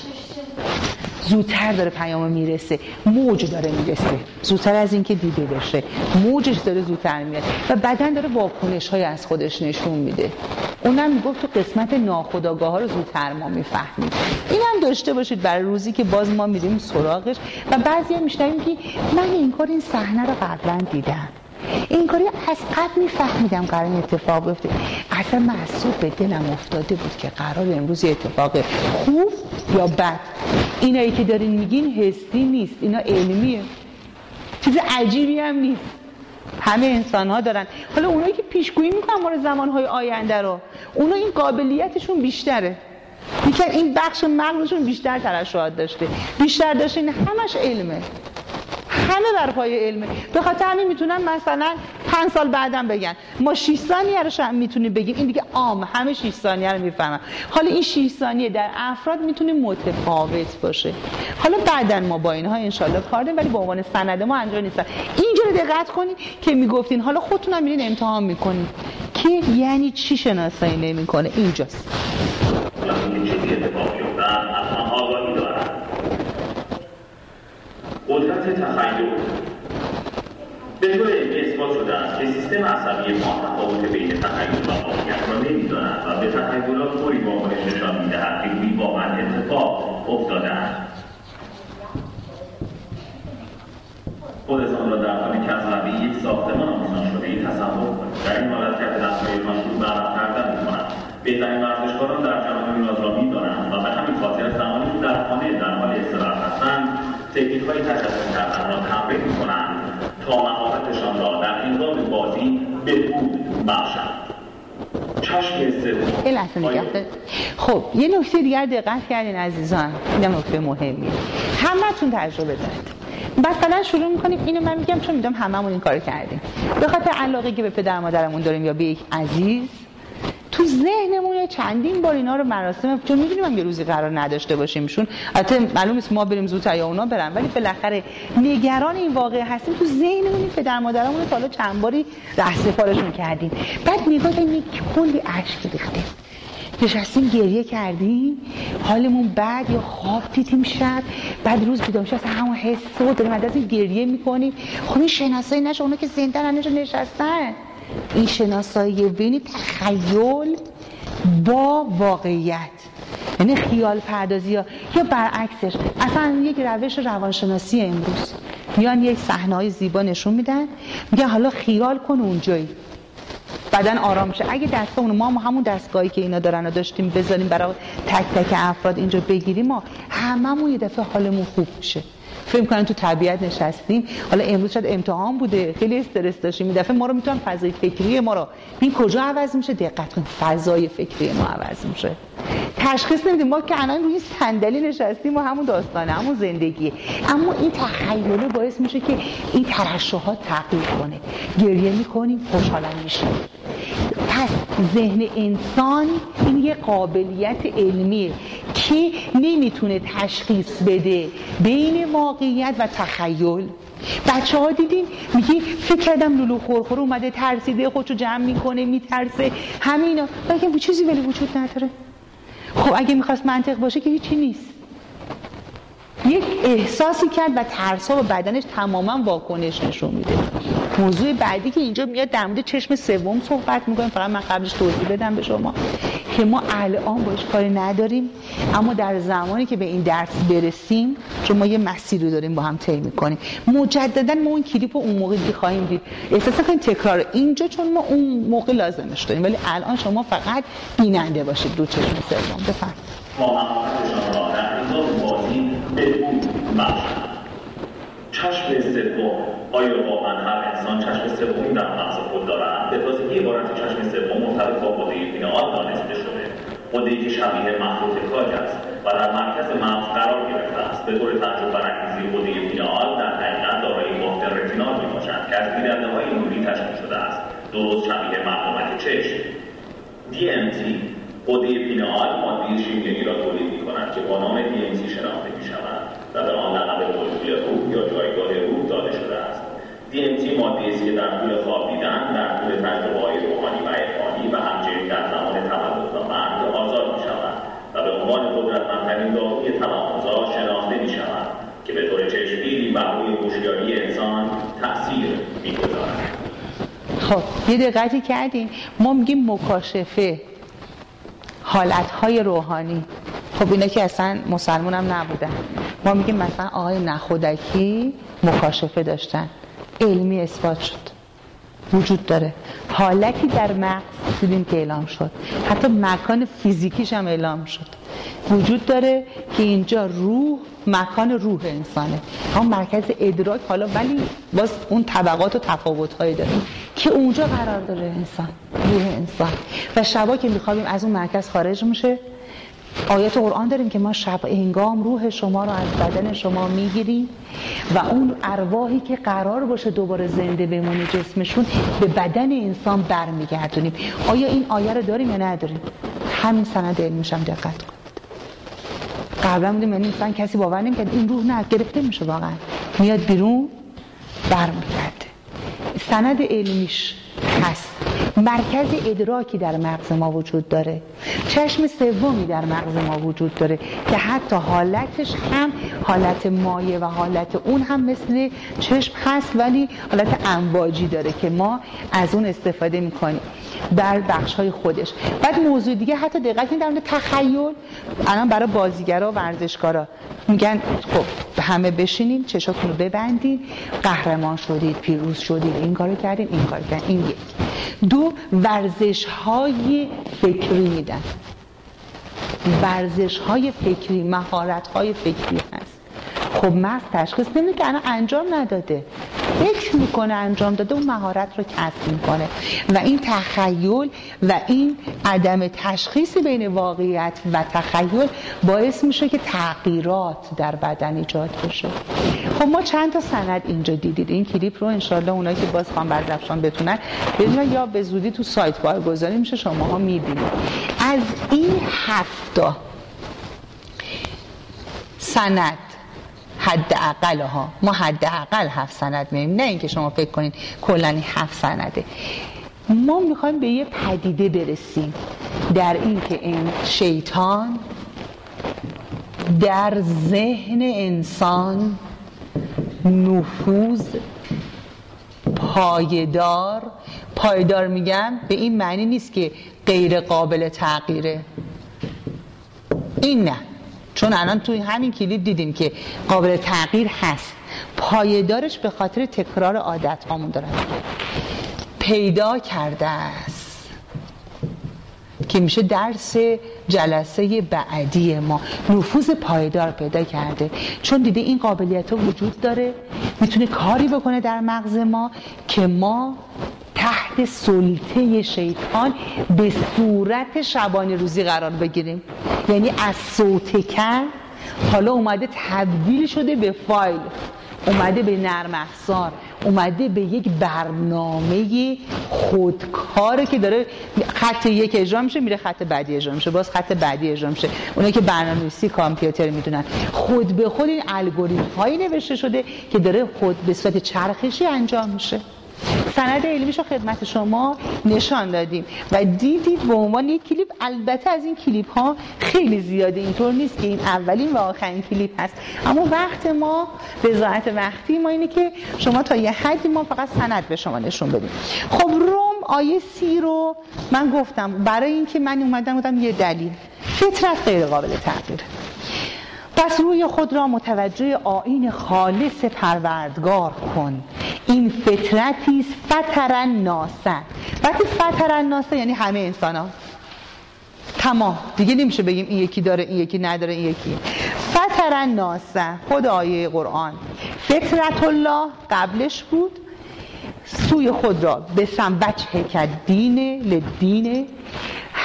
زودتر داره پیام میرسه، موج داره میرسه، زودتر از اینکه دیده بشه موجش داره زودتر میاد و بدن داره واکنش های از خودش نشون میده. اونم میگفت تو قسمت ناخودآگاه ها رو زودتر ما میفهمیم. این هم داشته باشید برای روزی که باز ما میریم سراغش. و بعضی هم میشنویم که من این کار این صحنه رو قبلا دیدم، این کاری از قبل میفهمیدم قرار این اتفاق بیفته، اصلا محسوب به دلم افتاده بود که قرار امروز اتفاق خوب یا بد. اینایی که دارین میگین حسی نیست، اینا علمیه، چیز عجیبی هم نیست، همه انسان ها دارن. حالا اونایی که پیشگویی میکنن مورد زمانهای آینده رو، اونا این قابلیتشون بیشتره، میگن این بخش مغزشون بیشتر ترشحات داشته، بیشتر داشته، این همش علمه، همه بر پایه علمه. به خاطر همین میتونن مثلا پنج سال بعدم بگن ما شش ثانیه رو هم میتونیم بگیم، این دیگه عام همه شش ثانیه رو میفهمن. حالا این شش ثانیه در افراد میتونه متفاوت باشه. حالا بعداً ما با اینها انشالله کار داریم، ولی به عنوان سند ما انجام نیستن. اینجا رو دقت کنید که میگفتین حالا خودتون هم میرین امتحان میکنین که یعنی چی شناسایی نمیکنه. اینجاست قدرت تخیل. به طور علمی اثبات شده است که سیستم عصبی ما تفاوت بین تخیل و واقعیت را نمی‌داند و به تخیلات طوری واکنش نشان می‌دهد که گویی واقعا اتفاق افتاده است. خودتان را در حالی که از لبه یک ساختمان آویزان شده‌اید تصور کنید. در این حالت کف دست‌هایتان شروع به عمل کردن می‌کنند. بهترین ورزشکاران در جهان نیاز را می‌دانند و به همین خاطر زمانی که در خانه در حال استراحت هستند تکنیک‌های تجسم کردن را تمرین می‌کنند تا مهارتشان را در هنگام بازی بهبود بخشند. چشم سوم. خب یه نکته دیگر دقت کردین عزیزان، اینم نکته مهمیه، همه‌تون تجربه دارید. مثلا شروع می‌کنیم، اینو من میگم چون میدونم هممون این کارو کردیم، به خاطر علاقه که به پدر مادرمون داریم یا به یک عزیز، تو ذهنمون چندین بار اینا رو مراسم، چون می‌دونیم هم یه روزی قرار نداشته باشیمشون، البته معلوم است ما بریم زودتر یا اونا برن، ولی بالاخره نگران این واقعه هستیم، تو ذهنمون پدر مادرمون رو تا حالا چند باری رهسپارشون کردیم، بعد نگاه کنیم کلی اشک ریختیم، نشستیم گریه کردیم، حالمون بد یا خواب دیدیم شب، بعد روز بیدار میشیم همون حس رو داریم از این گریه میکنیم. خب این شناسایی نشه، اونا که زنده هنوز نشستن، این شناسایی بین تخیل با واقعیت، یعنی خیال پردازی ها، یا برعکسش اصلا یک روش روانشناسی امروز میان یک صحنه‌های زیبا نشون میدن، میگن حالا خیال کن اونجایی، بعدن آرام شه. اگه دستمون ما همون دستگاهی که اینا دارن رو داشتیم بذاریم برای تک تک افراد اینجا بگیریم، ما هممون یه دفعه حالمون خوب میشه. فکر کنن تو طبیعت نشستیم، حالا امروز شاید امتحان بوده، خیلی استرس داشتیم، این دفعه ما رو میتونن فضای فکری ما رو، این کجا عوض میشه؟ دقت کن، فضای فکری ما عوض میشه. تشخیص نمیدیم، ما که الان روی صندلی نشستیم و همون داستانه، همون زندگیه، اما این تخیل باعث میشه که این ترشحات تغییر کنه، گریه میکنیم، خوشحال میشیم. پس ذهن انسان این یه قابلیت علمیه که نمیتونه تشخیص بده بین واقعیت و تخیل. بچه ها دیدین میگی فکر کردم لولو خورخور اومده ترسیده خودشو جمع میکنه میترسه همینا، بگم بود چیزی ولی وجود نداره. خب اگه میخواست منطق باشه که هیچی نیست، یک احساسی کرد و ترس‌ها و بدنش تماما واکنش نشون میده. موضوع بعدی که اینجا میاد در مورد چشم سوم صحبت میکنیم، فقط من قبلش توضیح بدم به شما که ما الان باش کاری نداریم، اما در زمانی که به این درس برسیم، چون ما یه مسیری رو داریم با هم طی میکنیم، مجددا ما اون کلیپ رو اون موقع دیگه خواهیم دید. احساس کنید تکرار اینجا، چون ما اون موقع لازمش داریم، ولی الان شما فقط بیننده باشید دو چشم سوم. بفرمایید. ما مهارتشان را در هنگام بازی بهبود بخشند. چشم سوم. آیا واقعا هر انسان چشم سومی در مغز خود دارد؟ به تازگی عبارت چشم سوم مرتبط با قوه بینایی دانسته شده. غده‌ای که شبیه مخروط کاج است و در مرکز مغز قرار گرفته است. به طور تعجب برانگیزی غده پینئال در حقیقت دارای بافت رتینال میباشد که از گیرنده‌های نوری تشکیل شده است، درست شبیه مرقومت چشم. دی ام تی غده پینئال ماده شیمیایی را تولید می‌کند که با نام دی ام تی شناخته می‌شود و به آن لقب الگوی روح یا جایگاه روح داده شده است. دی ام تی ماده‌ای است که در طول خوابیدن، در طول تجربه‌های روحانی و عرفانی و همچنین در زمان تولد و مرگ آزاد می‌شود و به عنوان قدرتمندترین داروی توهم‌زا شناخته می‌شود که به طور چشمگیری بر روی هوشیاری انسان تأثیر می‌گذارد. خب یه دقتی کردیم، ما میگیم مکاشفه، حالتهای روحانی. خب اینا که اصلا مسلمان هم نبودن. ما میگیم مثلا آقای نخودکی مکاشفه داشتن، علمی اثبات شد، وجود داره. حالتی در مغز دیدیم که اعلام شد، حتی مکان فیزیکیش هم اعلام شد، وجود داره که اینجا روح، مکان روح انسانه، هم مرکز ادراک. حالا ولی باز اون طبقات و تفاوت‌های داره که اونجا قرار داره انسان، روح انسان. و شبا که می‌خوابیم از اون مرکز خارج میشه. آیات قرآن داریم که ما شب هنگام روح شما رو از بدن شما میگیریم و اون ارواحی که قرار باشه دوباره زنده بمونه جسمشون به بدن انسان برمیگردونیم. آیا این آیه رو داریم یا نداریم؟ همین سند علمیش هم دقت کنید. قبلا بودیم یعنی مثلا کسی باور نمی‌کرد این روح نه گرفته میشه، واقعا میاد بیرون برمیگرده. سند علمیش هست. مرکز ادراکی در مغز ما وجود داره، چشم سومی در مغز ما وجود داره که حتی حالتش هم حالت مایع و حالت اون هم مثل چشم هست، ولی حالت امواجی داره که ما از اون استفاده میکنیم در بخش‌های خودش. بعد موضوع دیگه حتی دقت کنید در مورد تخیل، الان برای بازیگرا و ورزشکارا میگن خب همه بشینین، چشاتون رو ببندین، قهرمان شدید، پیروز شدید، این کارو کردین، این کارو کردین. این یک. دو، ورزش‌های فکری میدن. ورزش‌های فکری، مهارت‌های فکری هست. خب مغز تشخیص نمیده که الان انجام نداده، فکر میکنه انجام داده، اون مهارت رو کسب میکنه و این تخیل و این عدم تشخیص بین واقعیت و تخیل باعث میشه که تغییرات در بدن ایجاد بشه. خب ما چند تا سند اینجا دیدید. این کلیپ رو انشالله اونایی که باز خوان برزفشان بتونن ببینن یا به زودی تو سایت بارگذاری میشه، شماها میبینید. از این هفتا سند حداقل ها، ما حداقل هفت سند می‌بینیم، نه اینکه شما فکر کنین کلاً هفت سنده. ما میخوایم به یه پدیده برسیم در این که این شیطان در ذهن انسان نفوذ پایدار پایدار میگم به این معنی نیست که غیر قابل تغییره، این نه، چون الان توی همین کلیپ دیدیم که قابل تغییر هست. پایدارش به خاطر تکرار عادت هامون دارن پیدا کرده است که میشه درس جلسه بعدی ما. نفوذ پایدار پیدا کرده چون دیده این قابلیت ها وجود داره، میتونه کاری بکنه در مغز ما که ما تحت سلطه شیطان به صورت شبانه روزی قرار بگیریم. یعنی از صوتکن حالا اومده تبدیل شده به فایل، اومده به نرم افزار، اومده به یک برنامه خودکاره که داره خط یک اجرا میشه، میره خط بعدی اجرا میشه، باز خط بعدی اجرا میشه. اونایی که برنامه‌نویسی کامپیوتر میدونن خود به خود این الگوریتم هایی نوشته شده که داره خود به صورت چرخشی انجام میشه. سند علمیشو خدمت شما نشان دادیم و دیدید به عنوان یک کلیپ. البته از این کلیپ ها خیلی زیاده، اینطور نیست که این اولین و آخرین کلیپ هست، اما وقت ما بضاعت وقتی ما اینه که شما تا یه حدی ما فقط سند به شما نشون بدیم. خب روم آیه سی رو من گفتم برای اینکه من اومدم گفتم یه دلیل، فطرت غیر قابل تغییر، پس روی خود را متوجه آیین خالص پروردگار کن. این فطرتی است فطرا ناسه. وقتی فطرا ناسه یعنی همه انسان ها تمام، دیگه نمیشه بگیم این یکی داره این یکی نداره این یکی. فطرا ناسه خود آیه قرآن، فطرت الله قبلش بود، سوی خود را به سم بچه که دینه لدینه،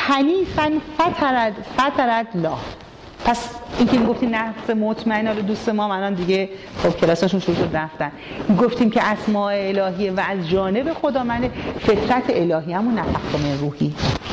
حنیفا فطرت فطرت الله. پس اینکه گفتیم نفس مطمئنه رو دوست ما الان دیگه خب کلاساشون شروع شد رفتن، گفتیم که اسماء الهیه و از جانب خدا من فطرت الهی همون نفخت من روحی.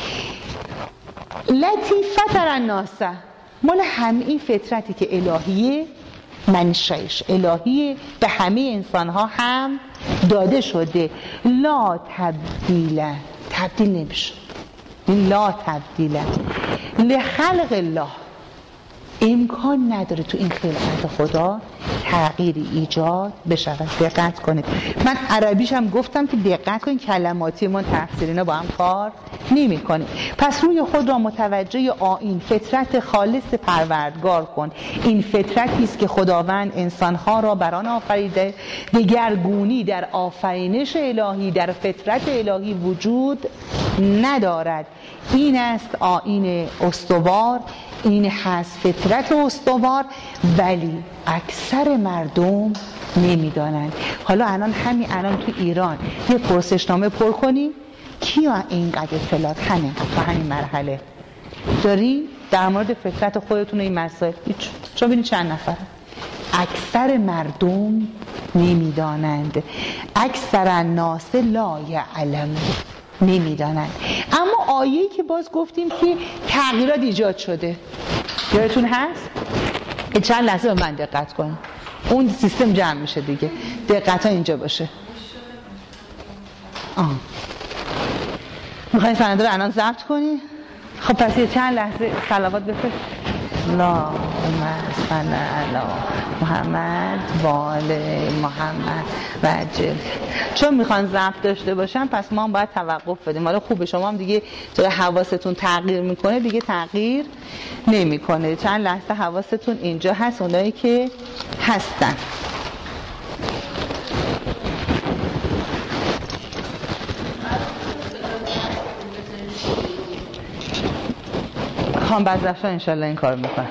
لطی فطر الناس، مال همه این فطرتی که الهیه، منشأش الهیه، به همه انسان ها هم داده شده. لا تبدیل، تبدیل نمیشه، لا تبدیل لخلق الله. امکان نداره تو این خلقت خدا تغییری ایجاد بشود. دقت کنید، من عربیش هم گفتم که دقت کنید کلماتی ما تفسیرینا با هم کار نمی کنه. پس روی خود را متوجه آیین فطرت خالص پروردگار کن. این فطرتی است که خداوند انسانها را بر آن آفریده، دگرگونی در آفرینش الهی در فطرت الهی وجود ندارد. این است آیین استوار، این هست فطرت استوار، ولی اکثر مردم نمیدانند. حالا الان همین الان تو ایران یه پرسشنامه پر کنیم، کیا اینقدر اطلاعات همین تو همین مرحله داری در مورد فطرت خودتون و این مسائل؟ چون ببینید چند نفر. اکثر مردم نمیدانند. اکثر الناس لا یعلمون، نمیدانند. اما آیه‌ای که باز گفتیم که تغییرات ایجاد شده، یادتون هست؟ چند لحظه به من دقت کن، اون سیستم جمع میشه دیگه، دقت ها اینجا باشه. آه میخوایی سنده رو الان ضبط کنی؟ خب پس یه چند لحظه صلوات بفرست. اللهم صل علی محمد و آل محمد و عجل. چون میخوان ضبط داشته باشن پس ما هم باید توقف بدیم. حالا خوبه شما هم دیگه جای حواستون تغییر میکنه دیگه تغییر نمیکنه. چند لحظه حواستون اینجا هست اونایی که هستن. خان بزرفشان انشالله این کار میکنن.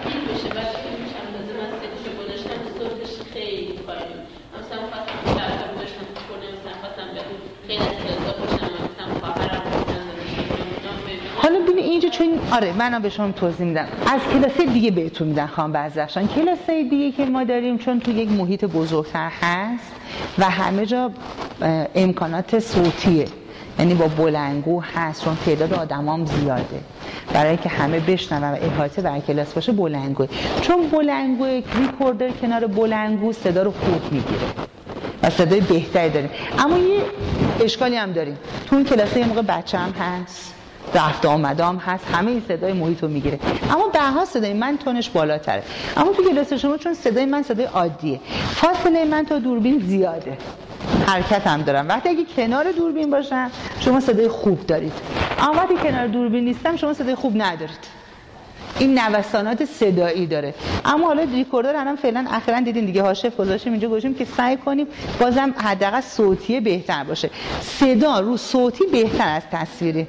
حالا ببین اینجا چون آره منم به شما توضیح میدم، از کلاسه دیگه بهتون میدن خانم بزرفشان. کلاسه دیگه که ما داریم چون تو یک محیط بزرگتر هست و همه جا امکانات صوتیه، یعنی با بلندگو هست، چون تعداد آدمام زیاده، برای که همه بشنون و احاطه بر کلاس باشه بلندگو. چون بلندگو ریکوردر کنار بلندگو صدا رو خوب میگیره و صدای بهتری داریم. اما یه اشکالی هم داریم، تو این کلاس یه موقع بچه هم هست، رفت آمدام هست، همه این صدای محیط رو میگیره. اما به هر حال صدای من تونش بالاتره. اما تو کلاس شما چون صدای من صدای عادیه، فاصله من تا دوربین زیاده، حرکت هم دارم. وقتی اگه کنار دوربین باشم شما صدای خوب دارید، اما وقتی کنار دوربین نیستم شما صدای خوب ندارید. این نوسانات صدایی داره. اما حالا ریکوردر الان فعلا اخیراً دیدین دیگه هاشف گذاشتیم اینجا، گذاشتیم که سعی کنیم بازم حداقل صوتی بهتر باشه. صدا رو صوتی بهتر از تصویری.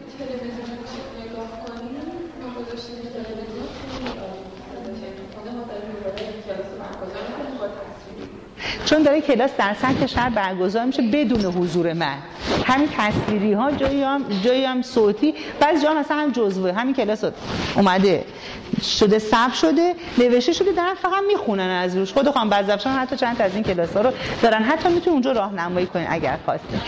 چون داره کلاس در سطح شهر برگزار میشه بدون حضور من، همین تصویری ها جایی هم جایی هم صوتی، بعضی جا مثلا هم جزوه همین کلاس اومده شده ثبت شده نوشته شده دارن فقط میخونن از روش. خود خانم بزرفشان حتی چند تا از این کلاس ها رو دارن، حتی میتونن اونجا راهنمایی کنین اگر خواستین.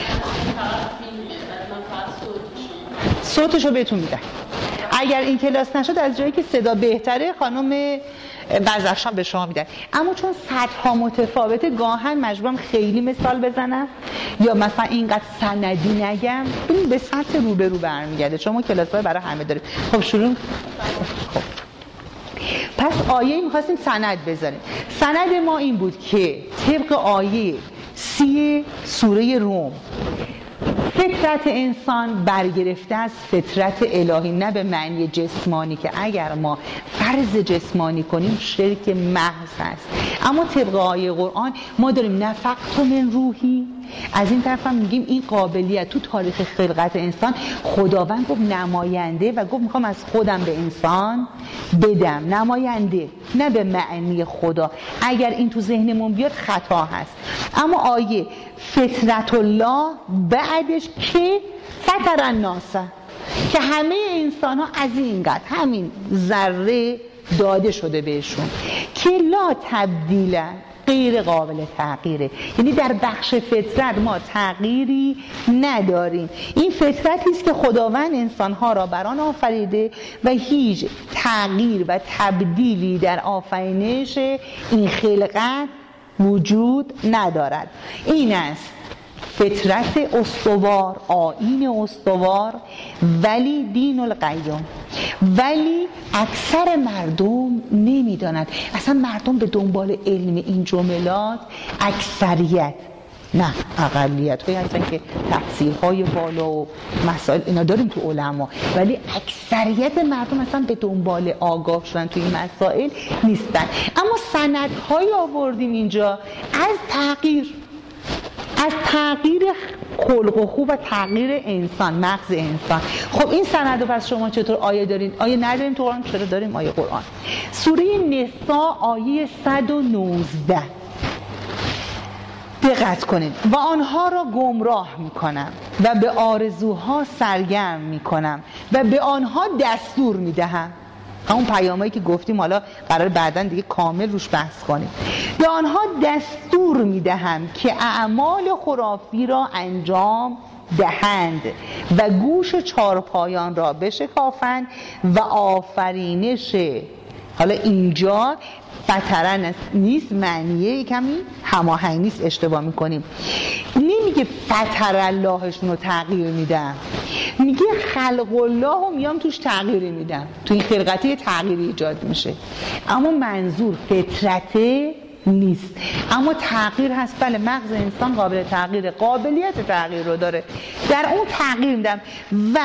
صوتشو بهتون میدن. اگر این کلاس نشد از جایی که صدا بهتره خانم بزرفشان به شما میدن. اما چون سطح ها متفاوته گاهن مجبورم خیلی مثال بزنم یا مثلا اینقدر سندی نگم، این به سطح رو به رو برمیگرده چون ما کلاس های برای همه داریم. خب شروع. خب پس آیه میخواستیم سند بذاریم. سند ما این بود که طبق آیه سی سوره روم فطرت انسان برگرفته از فطرت الهی، نه به معنی جسمانی که اگر ما فرض جسمانی کنیم شرک محض است. اما طبق آیه قرآن ما داریم نفخت من روحی، از این طرف هم میگیم این قابلیت تو تاریخ خلقت انسان خداوند گفت نماینده و گفت میخوام از خودم به انسان بدم، نماینده نه به معنی خدا. اگر این تو ذهنمون بیاد خطا هست. اما آیه فطرت الله بعدش که فطر الناس، که همه انسان ها از اینقدر همین ذره داده شده بهشون که لا تبدیلن، غیر قابل تغییره. یعنی در بخش فطرت ما تغییری نداریم. این فطرتی است که خداوند انسانها را بر آن آفریده و هیچ تغییر و تبدیلی در آفرینش این خلقت وجود ندارد. این است فطرت استوار، آیین استوار، ولی دین القیم. ولی اکثر مردم نمیدانند. اصلا مردم به دنبال علم این جملات، اکثریت نه اقلیت هایی هستن که تحصیل های بالا و مسائل اینا داریم تو علما، ولی اکثریت مردم اصلا به دنبال آگاه شدن تو این مسائل نیستن. اما سندهایی آوردیم اینجا از تغییر از تغییر خلق و خو و تغییر انسان، مغز انسان. خب این سند رو پس شما چطور آیه دارین؟ آیه نداریم تو قرآن؟ چرا داریم آیه قرآن؟ سوره نساء آیه صد و نوزده دقت کنید. و آنها را گمراه میکنم و به آرزوها سرگرم میکنم و به آنها دستور میدهم. همون پیامایی که گفتیم حالا قرار بعداً دیگه کامل روش بحث کنیم. به آنها دستور میدهم که اعمال خرافی را انجام دهند و گوش چارپایان را بشکافند و آفرینش. حالا اینجا فترن نیست، معنیه کمی هماهنگ نیست، اشتباه میکنیم. نمیگه فتر اللهشون رو تغییر میدم، میگه خلق الله رو میام توش تغییر میدم. تو این خلقتی تغییری ایجاد میشه، اما منظور فطرته نیست. اما تغییر هست. بله مغز انسان قابل تغییر، قابلیت تغییر رو داره، در اون تغییر میدم و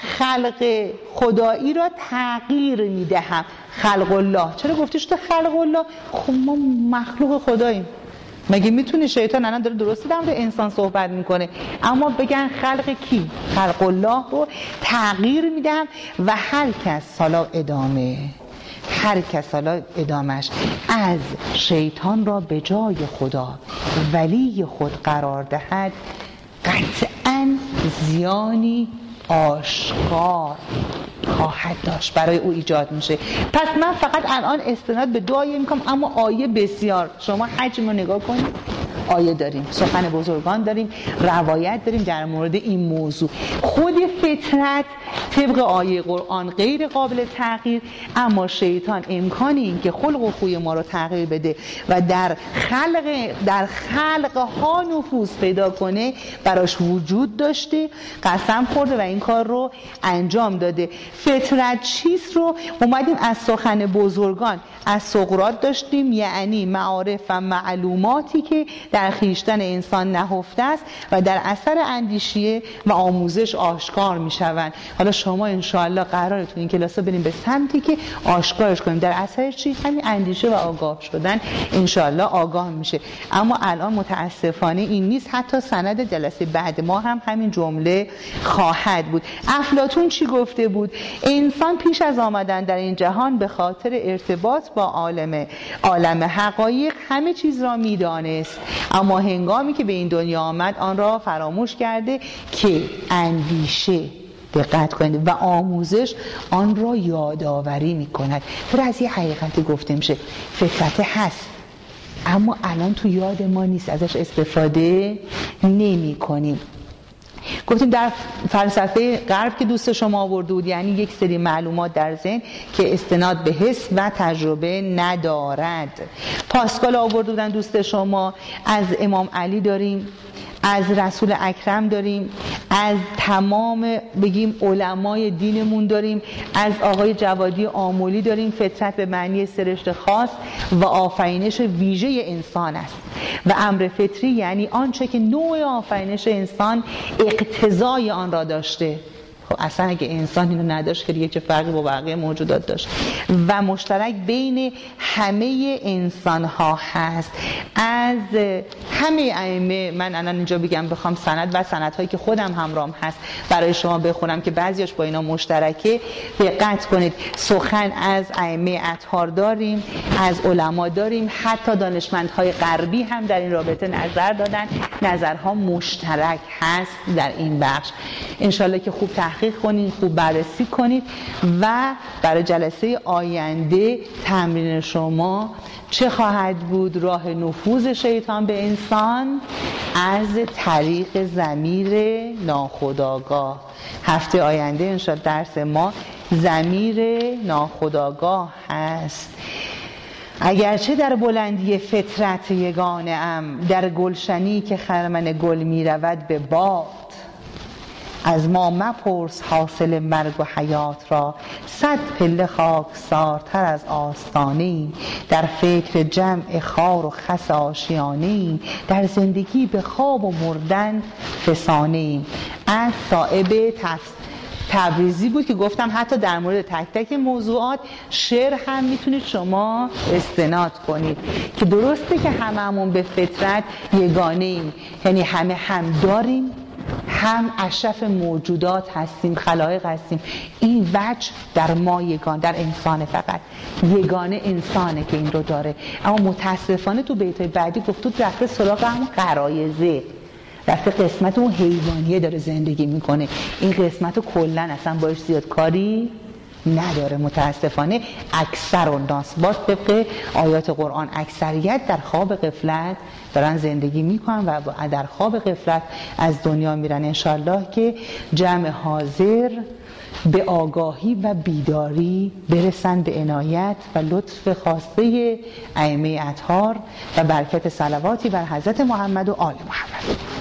خلق خدایی را تغییر میدهم. خلق الله چرا گفته شده خلق الله؟ خب ما مخلوق خداییم. مگه میتونه شیطان الان داره درستی در مورد انسان صحبت میکنه، اما بگن خلق کی؟ خلق الله رو تغییر میدم و هر کس حالا ادامه هر کس حالا ادامش از شیطان را به جای خدا ولی خود قرار دهد، قطعاً زیانی آشکار خواهد داشت برای او ایجاد میشه. پس من فقط الان استناد به دعایی میکنم، اما آیه بسیار، شما حجم رو نگاه کنید، آیه داریم، سخن بزرگان داریم، روایت داریم در مورد این موضوع. خود فطرت طبق آیه قرآن غیر قابل تغییر، اما شیطان امکانی این که خلق و خوی ما رو تغییر بده و در خلق در خلق ها نفوذ پیدا کنه براش وجود داشته، قسم خورده و این کار رو انجام داده. فطرت چیست رو اومدیم از سخن بزرگان، از سقراط داشتیم، یعنی معارف و معلوماتی که در خویشتن انسان نهفته است و در اثر اندیشه و آموزش آشکار میشوند. حالا شما انشاءالله قراره تو این کلاس بریم به سمتی که آشکارش کنیم. در اثر چی؟ همین اندیشه و آگاه شدن انشاءالله آگاه میشه. اما الان متاسفانه این نیست. حتی سند جلسه بعد ما هم همین جمله خواهد بود. افلاطون چی گفته بود؟ انسان پیش از آمدن در این جهان به خاطر ارتباط با عالم عالم حقایق همه چیز را میدانست، اما هنگامی که به این دنیا آمد آن را فراموش کرده که اندیشه، دقت کنید، و آموزش آن را یادآوری میکند. پر از یه حقیقتی گفته میشه فطرت هست، اما الان تو یاد ما نیست، ازش استفاده نمی کنیم. گفتیم در فلسفه غرب که دوست شما آورده بود، یعنی یک سری معلومات در ذهن که استناد به حس و تجربه ندارد. پاسکال آورده بودن دوست شما، از امام علی داریم، از رسول اکرم داریم، از تمام بگیم علمای دینمون داریم، از آقای جوادی آمولی داریم. فطرت به معنی سرشت خاص و آفرینش ویژه انسان است و امر فطری یعنی آنچه که نوع آفرینش انسان اقتضای آن را داشته. خب اصلا اگه انسان اینو نداشت که دیگه چه فرقی با بقیه موجودات داشت و مشترک بین همه انسان ها هست. از همه ائمه، من الان اینجا بگم بخوام سند و سندهایی که خودم همراهم هست برای شما بخونم که بعضیاش با اینا مشترکه، دقت کنید. سخن از ائمه اطهار داریم، از علما داریم، حتی دانشمندهای غربی هم در این رابطه نظر دادن. نظرها مشترک هست در این بخش. انشالله که خوب تحقیق تحقیق کنید، خوب بررسی کنید و برای جلسه آینده تمرین شما چه خواهد بود؟ راه نفوذ شیطان به انسان از طریق ضمیر ناخودآگاه. هفته آینده انشاءالله درس ما ضمیر ناخودآگاه هست. اگرچه در بلندی فطرت یگانه ام، در گلشنی که خرمن گل می رود به باد، از ما مپرس حاصل مرگ و حیات را، صد پله خاکسارتر از آستانه‌ای، در فکر جمع خار و خس آشیانه‌ای، در زندگی به خواب و مردن فسانه‌ای. از صائب تفسیر تبریزی بود که گفتم حتی در مورد تک تک موضوعات شعر هم میتونید شما استناد کنید که درسته که هممون به فطرت یگانه ایم، یعنی همه هم داریم، هم اشرف موجودات هستیم، خلایق هستیم. این وجه در ما یگان، در انسان فقط یگانه انسانه که این رو داره. اما متاسفانه تو بیتای بعدی گفتود رفته سراغ همون غرایزه، رفته قسمت اون حیوانیه داره زندگی میکنه. این قسمت رو کلن اصلا باش زیاد کاری نداره. متاسفانه اکثر الناس باز طبق آیات قرآن اکثریت در خواب غفلت دارن زندگی میکنن و در خواب غفلت از دنیا میرن. انشالله که جمع حاضر به آگاهی و بیداری برسن به عنایت و لطف خاصه ائمه اطهار و برکت صلواتی بر حضرت محمد و آل محمد.